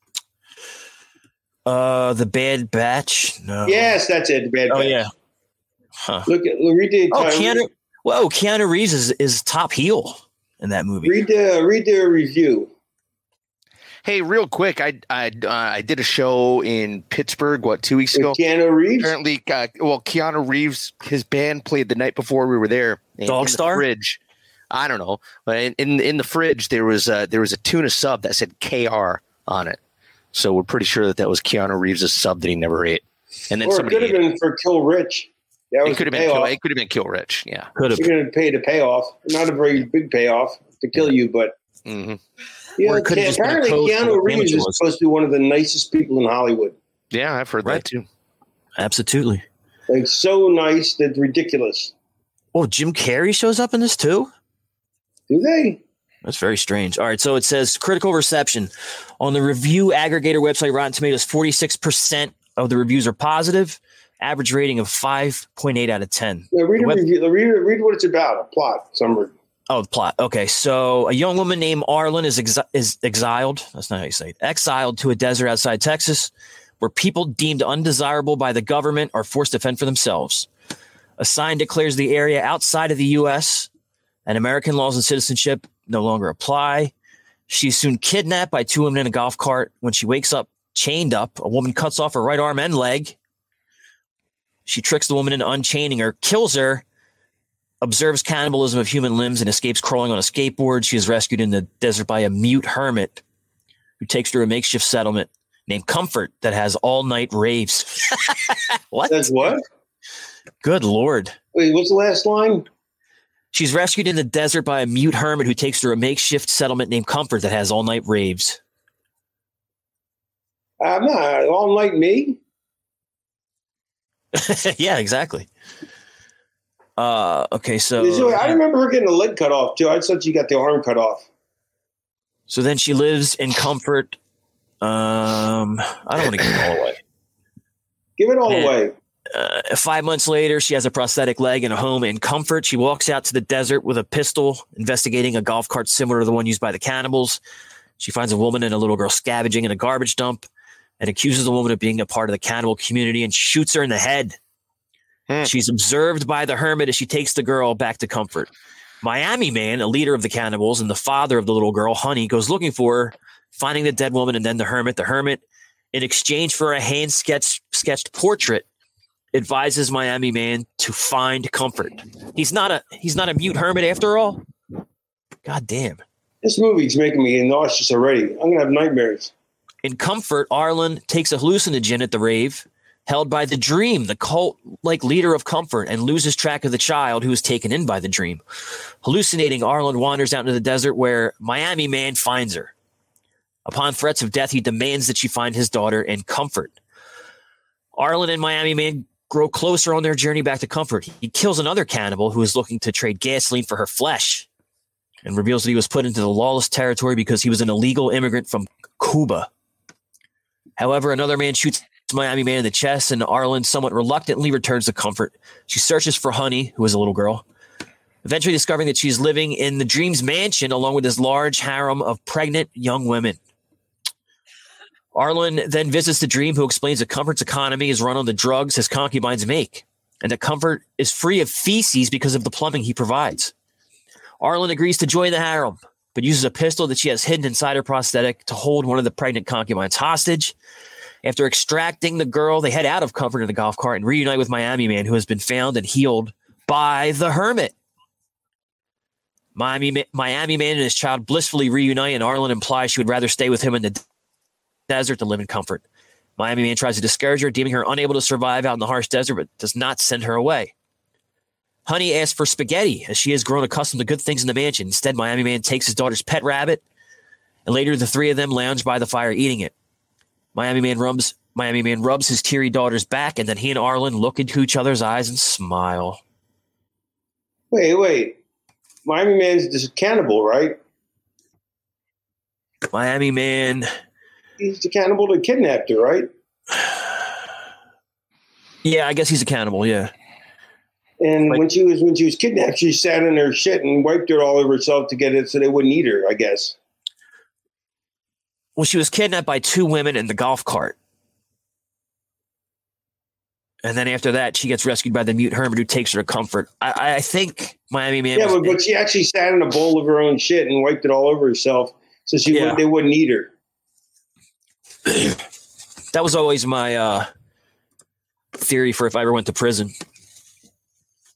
Uh, The Bad Batch. No. Yes, that's it. The Bad oh, Batch. Oh yeah. Huh. Look at read the. Oh, Keanu. Whoa, Keanu Reeves is, is top heel in that movie. Read the read the review. Hey, real quick, I I uh, I did a show in Pittsburgh what two weeks With ago. Keanu Reeves. Apparently, uh, well, Keanu Reeves, his band played the night before we were there. Dog Star. Fridge. I don't know, but in, in in the fridge there was a, there was a tuna sub that said K R on it. So we're pretty sure that that was Keanu Reeves' sub that he never ate. And then or it somebody could have been it. for Kill Rich. That was it could have been kill, it could have been Kill Rich. Yeah, could have. You're going to pay the payoff. Not a very big payoff to kill you, but mm-hmm. yeah. You know, apparently, Keanu Reeves is supposed to be one of the nicest people in Hollywood. Yeah, I've heard right. that too. Absolutely. Like so nice that's ridiculous. Oh, Jim Carrey shows up in this too? Do they? That's very strange. All right, so it says critical reception. On the review aggregator website, Rotten Tomatoes, forty-six percent of the reviews are positive. Average rating of five point eight out of ten. Yeah, read, a web- review, read, read what it's about, a plot, summary. Oh, the plot. Okay, so a young woman named Arlen is, exi- is exiled. That's not how you say it. Exiled to a desert outside Texas where people deemed undesirable by the government are forced to fend for themselves. A sign declares the area outside of the U S and American laws and citizenship no longer apply. She's soon kidnapped by two women in a golf cart. When she wakes up chained up, a woman cuts off her right arm and leg. She tricks the woman into unchaining her, kills her, observes cannibalism of human limbs, and escapes crawling on a skateboard. She is rescued in the desert by a mute hermit who takes her to a makeshift settlement named Comfort that has all-night raves. What? That's what? Good Lord. Wait, what's the last line? She's rescued in the desert by a mute hermit who takes her to a makeshift settlement named Comfort that has all-night raves. I'm not all night me. Yeah, exactly. Uh, okay, so I remember her getting the leg cut off too. I thought she got the arm cut off. So then she lives in Comfort. Um, I don't want to give it all away. Give it all and, away. Uh, five months later, she has a prosthetic leg and a home in Comfort. She walks out to the desert with a pistol, investigating a golf cart similar to the one used by the cannibals. She finds a woman and a little girl scavenging in a garbage dump and accuses the woman of being a part of the cannibal community and shoots her in the head. Hmm. She's observed by the hermit as she takes the girl back to Comfort. Miami Man, a leader of the cannibals and the father of the little girl, Honey, goes looking for her, finding the dead woman and then the hermit. The hermit, in exchange for a hand sketch, sketched portrait, advises Miami Man to find Comfort. He's not a he's not a mute hermit after all. God damn. This movie's making me nauseous already. I'm gonna have nightmares. In Comfort, Arlen takes a hallucinogen at the rave, held by the Dream, the cult-like leader of Comfort, and loses track of the child who is taken in by the Dream. Hallucinating, Arlen wanders out into the desert where Miami Man finds her. Upon threats of death, he demands that she find his daughter in Comfort. Arlen and Miami Man grow closer on their journey back to Comfort. He kills another cannibal who is looking to trade gasoline for her flesh and reveals that he was put into the lawless territory because he was an illegal immigrant from Cuba. However, another man shoots Miami Man in the chest, and Arlen somewhat reluctantly returns to Comfort. She searches for Honey, who is a little girl, eventually discovering that she's living in the Dream's mansion along with his large harem of pregnant young women. Arlen then visits the Dream, who explains that Comfort's economy is run on the drugs his concubines make, and that Comfort is free of feces because of the plumbing he provides. Arlen agrees to join the harem, but uses a pistol that she has hidden inside her prosthetic to hold one of the pregnant concubines hostage. After extracting the girl, they head out of Comfort in the golf cart and reunite with Miami Man, who has been found and healed by the hermit. Miami, Miami Man and his child blissfully reunite, and Arlen implies she would rather stay with him in the desert than live in Comfort. Miami Man tries to discourage her, deeming her unable to survive out in the harsh desert, but does not send her away. Honey asks for spaghetti, as she has grown accustomed to good things in the mansion. Instead, Miami Man takes his daughter's pet rabbit, and later the three of them lounge by the fire eating it. Miami Man rubs, Miami Man rubs his teary daughter's back, and then he and Arlen look into each other's eyes and smile. Wait, wait. Miami Man's this cannibal, right? Miami Man... He's the cannibal that kidnapped her, right? Yeah, I guess he's a cannibal, yeah. And like, when she was when she was kidnapped, she sat in her shit and wiped it all over herself to get it so they wouldn't eat her, I guess. Well, she was kidnapped by two women in the golf cart. And then after that, she gets rescued by the mute hermit who takes her to Comfort. I, I think Miami Man... Yeah, was, but, but she actually sat in a bowl of her own shit and wiped it all over herself so she yeah. would, they wouldn't eat her. That was always my uh, theory for if I ever went to prison.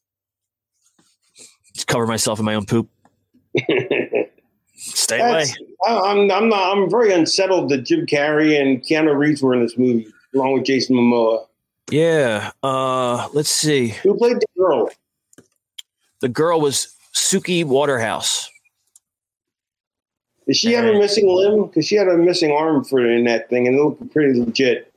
Just cover myself in my own poop. Stay That's, away. I, I'm I'm not I'm very unsettled that Jim Carrey and Keanu Reeves were in this movie along with Jason Momoa. Yeah. Uh, let's see. Who played the girl? The girl was Suki Waterhouse. Did she have a missing limb? Because she had a missing arm for in that thing, and it looked pretty legit.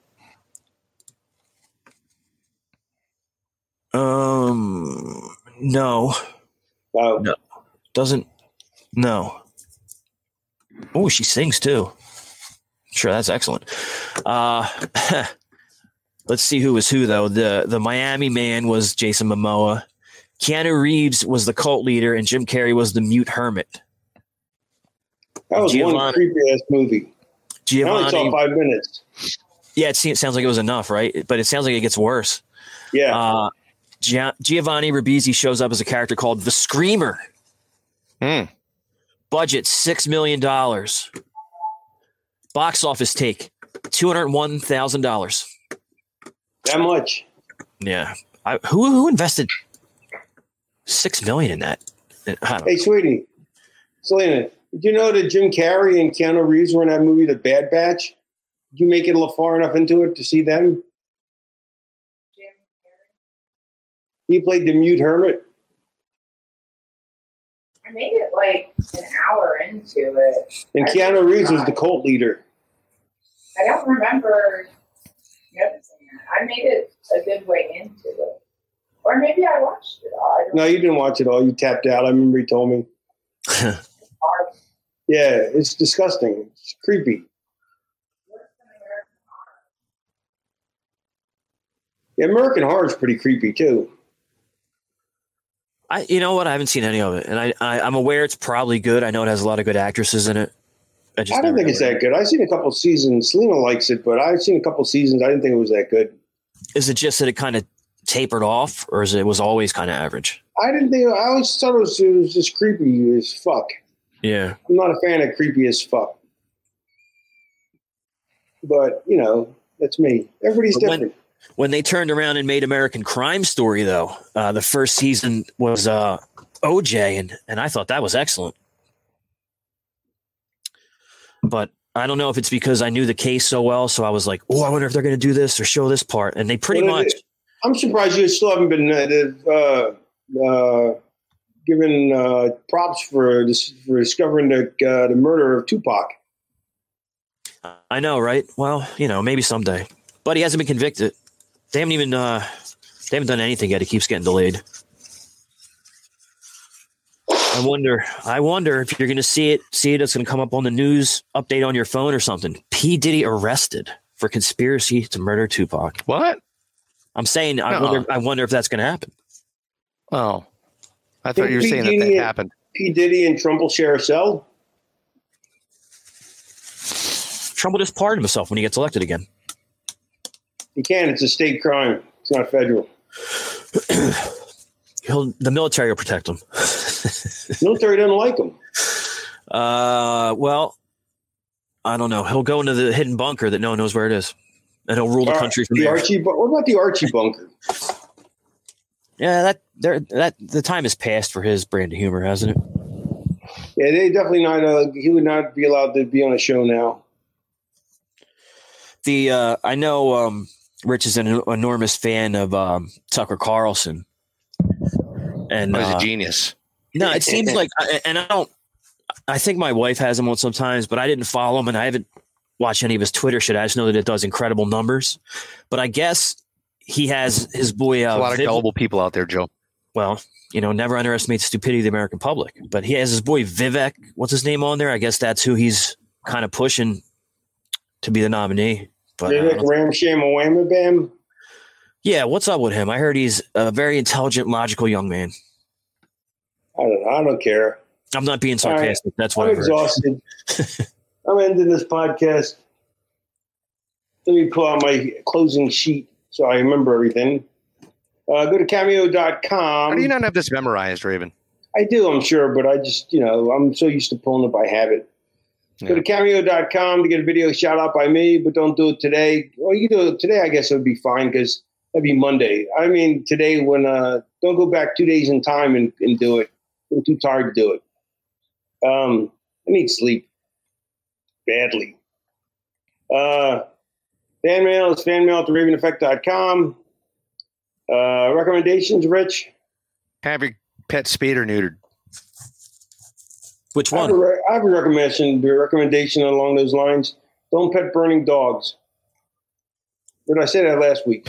Um, no, Oh. no, doesn't. No. Oh, she sings too. Sure, that's excellent. Uh, let's see who was who though. The the Miami Man was Jason Momoa. Keanu Reeves was the cult leader, and Jim Carrey was the mute hermit. That was Giovanni, one creepy ass movie. Giovanni, I only saw five minutes. Yeah, it, seems, it sounds like it was enough, right? But it sounds like it gets worse. Yeah. Uh, Gia- Giovanni Ribisi shows up as a character called the Screamer. Hmm. Budget six million dollars. Box office take two hundred one thousand dollars. That much. Yeah. I, who who invested six million dollars in that? Hey, sweetie. Selena, did you know that Jim Carrey and Keanu Reeves were in that movie, The Bad Batch? Did you make it a little far enough into it to see them? He played the mute hermit. I made it like an hour into it. And I Keanu Reeves was the cult leader. I don't remember noticing that. I made it a good way into it. Or maybe I watched it all. I don't No, you didn't watch it all. You tapped out. I remember he told me. Yeah, it's disgusting. It's creepy. Yeah, American Horror is pretty creepy too. I, you know what? I haven't seen any of it, and I, I, I'm aware it's probably good. I know it has a lot of good actresses in it. I, just I don't never think it's that good. I've seen a couple seasons. Selena likes it, but I've seen a couple seasons. I didn't think it was that good. Is it just that it kind of tapered off, or is it was always kind of average? I didn't think. I always thought it was, it was just creepy as fuck. Yeah, I'm not a fan of creepy as fuck. But you know, that's me. Everybody's But when- different. When they turned around and made American Crime Story, though, uh, the first season was uh, O J, and, and I thought that was excellent. But I don't know if it's because I knew the case so well, so I was like, oh, I wonder if they're going to do this or show this part. And they pretty Well, much... I'm surprised you still haven't been uh, uh, uh, given uh, props for this, for discovering the uh, the murder of Tupac. I know, right? Well, you know, maybe someday. But he hasn't been convicted. They haven't even uh, they haven't done anything yet. It keeps getting delayed. I wonder. I wonder if you're going to see it. See it. It's going to come up on the news update on your phone or something. P. Diddy arrested for conspiracy to murder Tupac. What? I'm saying. I No. wonder. I wonder if that's going to happen. Oh, I thought you were P. saying that Diddy- that happened. P. Diddy and Trump will share a cell. Trump will just pardon himself when he gets elected again. You can. It's a state crime. It's not federal. He'll. The military will protect him. Military doesn't like him. Uh. Well, I don't know. He'll go into the hidden bunker that no one knows where it is, and he'll rule the Uh, country from the there. Archie. bu- What about the Archie bunker? Yeah, that there that the time has passed for his brand of humor, hasn't it? Yeah, they definitely not. Uh, he would not be allowed to be on a show now. The uh, I know um, Rich is an enormous fan of um, Tucker Carlson, and He's uh, a genius. no, it seems like, and I don't. I think my wife has him on sometimes, but I didn't follow him, and I haven't watched any of his Twitter shit. I just know that it does incredible numbers. But I guess he has his boy. Uh, There's a lot of Viv- gullible people out there, Joe. well, you know, never underestimate the stupidity of the American public. But he has his boy Vivek. What's his name on there? I guess that's who he's kind of pushing to be the nominee. But uh, Vivek Ramshamu-Wamabam. yeah, what's up with him? I heard he's a very intelligent, logical young man. I don't know. I don't care. I'm not being All right. sarcastic. That's what I'm I've heard. exhausted. I'm ending this podcast. Let me pull out my closing sheet so I remember everything. Uh, go to cameo dot com. How do you not have this memorized, Raven? I do, I'm sure, but I just, you know, I'm so used to pulling it by habit. Go Yeah. to cameo dot com to get a video shout out by me, but don't do it today. Well, you can do it today, I guess it would be fine because that'd be Monday. I mean, today when, uh, don't go back two days in time and, and do it. I'm too tired to do it. Um, I need sleep. badly. Uh, fan mail is fan mail at the raven effect dot com. Uh, recommendations, Rich? Have your pet spayed or neutered? Which I have, one? a, re- I have a recommendation, a recommendation along those lines. Don't pet burning dogs. Did I say that last week?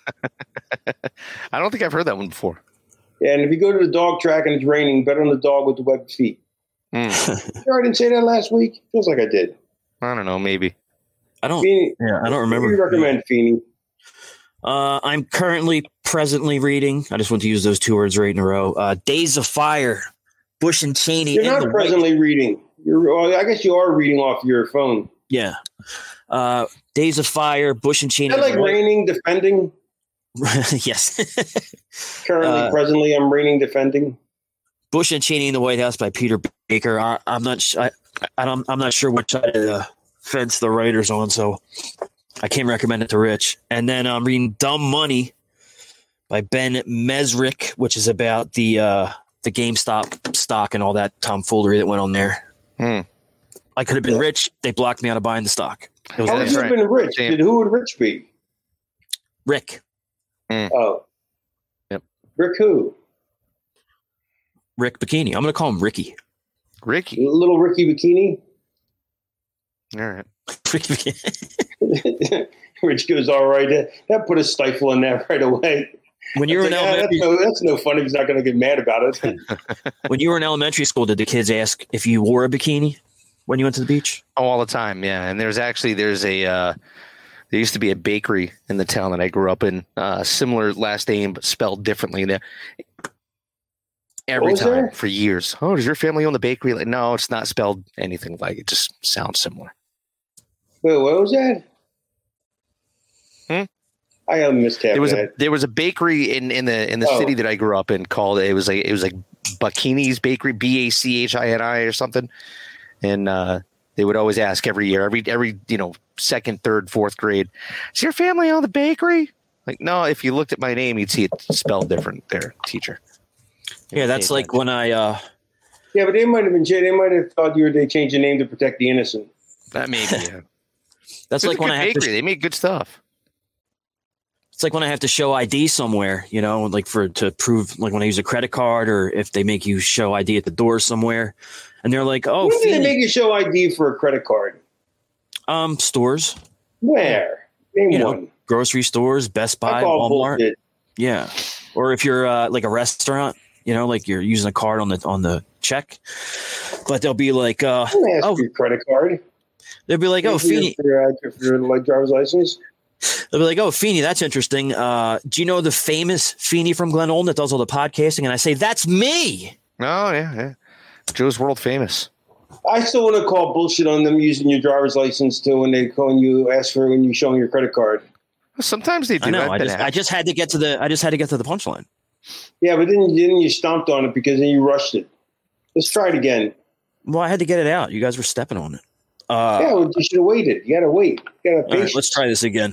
I don't think I've heard that one before. Yeah, and if you go to the dog track and it's raining, bet on the dog with the webbed feet. Mm. Sure, I didn't say that last week. Feels like I did. I don't know, maybe. I don't. Feeny, Yeah, I don't remember. What do you recommend, Feeny? Uh, I'm currently presently reading. I just want to use those two words right in a row. Uh, Days of Fire, Bush and Cheney. You're and not the presently White- reading. You're. Well, I guess you are reading off your phone. Yeah. Uh, Days of Fire, Bush and Cheney. I like and the White- raining, defending. Yes. Currently, Uh, presently, I'm raining, defending. Bush and Cheney in the White House by Peter Baker. I, I'm not. sh- I, I don't. I'm not sure which side of the fence the writer's on, so I can't recommend it to Rich. And then I'm reading Dumb Money by Ben Mesrick, which is about the uh, the GameStop stock and all that tomfoolery that went on there. Hmm. I could have been rich. They blocked me out of buying the stock. It was How would that's you have right. been rich? Same. Did, who would Rich be? Rick. Oh. Yep. Rick who? Rick Bikini. I'm going to call him Ricky. Ricky. Little Ricky Bikini? All right. Ricky Bikini. Rich goes, all right. That, that put a stifle in that right away. When you were in Like, ah, elementary, that's, no, that's no fun if he's not going to get mad about it. when you were in elementary school, did the kids ask if you wore a bikini when you went to the beach? Oh, all the time, yeah. And there's actually there's a uh, there used to be a bakery in the town that I grew up in, uh, similar last name but spelled differently. There, every was time there? for years. Oh, does your family own the bakery? Like, no, it's not spelled anything like it. Just sounds similar. Wait, what was that? Hmm? I got a mistake. There was a there was a bakery in, in the in the Oh. city that I grew up in called it was like it was like Bikini's Bakery, B A C H I N I or something, and uh, they would always ask every year, every every you know second, third, fourth grade, is your family own the bakery? Like, no, if you looked at my name, you'd see it spelled different there, teacher. Yeah, that's like when I uh, Yeah, but they might have been. They might have thought you were. They changed the name to protect the innocent. That maybe. Yeah. that's It's like a when good I have bakery. to. They make good stuff. It's like when I have to show I D somewhere, you know, like for to prove, like when I use a credit card or if they make you show I D at the door somewhere, and they're like, "Oh, when did they Feeny." make you show I D for a credit card? um, stores, Where? Name you know, one. grocery stores, Best Buy, I call Walmart, bullshit. yeah, or if you're uh, like a restaurant, you know, like you're using a card on the on the check, but they'll be like, uh, Don't ask oh, for your credit card. they'll be like, "Oh, For your- Feeny," for your, for your like driver's license. they'll be like, "Oh, Feeny, that's interesting. Uh, do you know the famous Feeny from Glen Olden that does all the podcasting?" And I say, "That's me." Oh yeah, yeah. Joe's world famous. I still want to call bullshit on them using your driver's license too when they when you ask for when you show them your credit card. Sometimes they do. I know. I've I been just, asked. I just had to get to the, I just had to get to the punchline. Yeah, but then then you stomped on it because then you rushed it. Let's try it again. Well, I had to get it out. You guys were stepping on it. Uh, yeah, well, you should have waited. You got to wait. You got to all right, patience. let's try this again.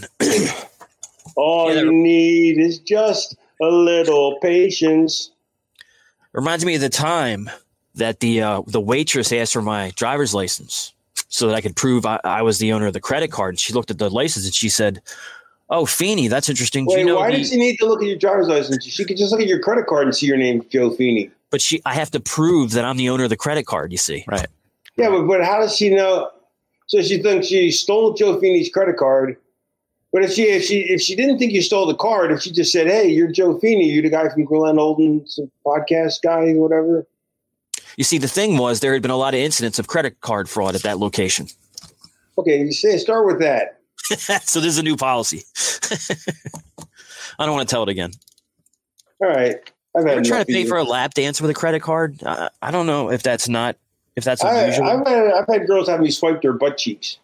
All Yeah, you need is just a little patience. Reminds me of the time that the uh, the waitress asked for my driver's license so that I could prove I, I was the owner of the credit card. And she looked at the license and she said, "Oh, Feeny, that's interesting. Do Wait, you know why the-" did she need to look at your driver's license? She could just look at your credit card and see your name, Joe Feeney. But she, I have to prove that I'm the owner of the credit card. You see, Right. Yeah, but, but how does she know? So she thinks she stole Joe Feeney's credit card. But if she if she if she didn't think you stole the card, if she just said, "Hey, you're Joe Feeney, you're the guy from Glen Olden, some podcast guy, whatever." You see, the thing was there had been a lot of incidents of credit card fraud at that location. Okay, you say start with that. So this is a new policy. I don't want to tell it again. All right, I've Ever had try to enough of pay you. for a lap dance with a credit card? I, I don't know if that's not if that's I, unusual. I've had I've had girls have me swipe their butt cheeks.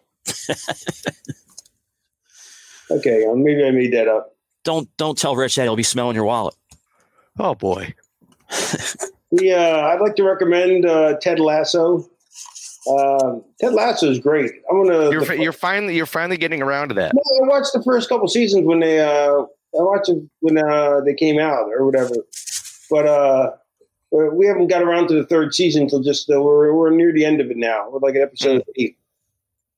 Okay, um, maybe I made that up. don't don't tell Rich that he'll be smelling your wallet. Oh boy. Yeah, I'd like to recommend uh, Ted Lasso. Uh, Ted Lasso is great. I'm gonna. You're the- you're finally you're finally getting around to that. No, I watched the first couple seasons when they. Uh, I watched them when uh, they came out or whatever, but uh, we haven't got around to the third season until just uh, we're we're near the end of it now. We're like at episode eight.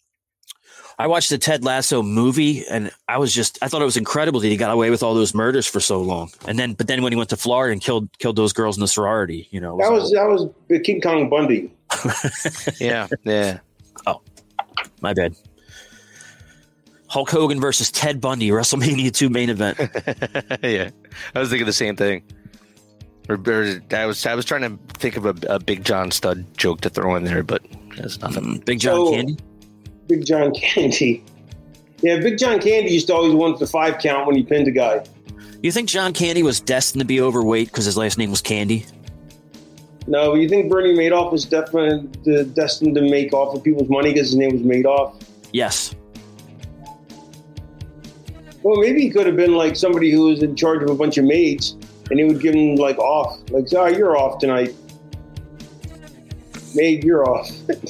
I watched the Ted Lasso movie, and I was just, I thought it was incredible that he got away with all those murders for so long. And then, but then when he went to Florida and killed killed those girls in the sorority, you know. That was, that was the King Kong Bundy. yeah, yeah. Oh, my bad. Hulk Hogan versus Ted Bundy, WrestleMania two main event. Yeah, I was thinking the same thing. Or, or, I was I was trying to think of a, a Big John Stud joke to throw in there, but there's nothing. Big John So- Candy? Big John Candy. Yeah, Big John Candy used to always want the five count when he pinned a guy. You think John Candy was destined to be overweight because his last name was Candy? No, you think Bernie Madoff was definitely destined to make off of people's money because his name was Madoff? Yes. Well, maybe he could have been like somebody who was in charge of a bunch of maids, and he would give him like off, like, "Oh, you're off tonight, maid, you're off."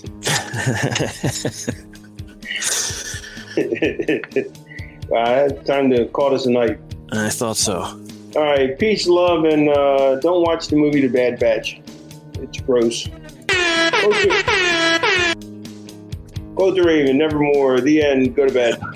Wow, that's time to call this a night. I thought so. All right, peace, love, and uh, don't watch the movie The Bad Batch. It's gross. Quote the, quote the Raven, nevermore. The end. Go to bed.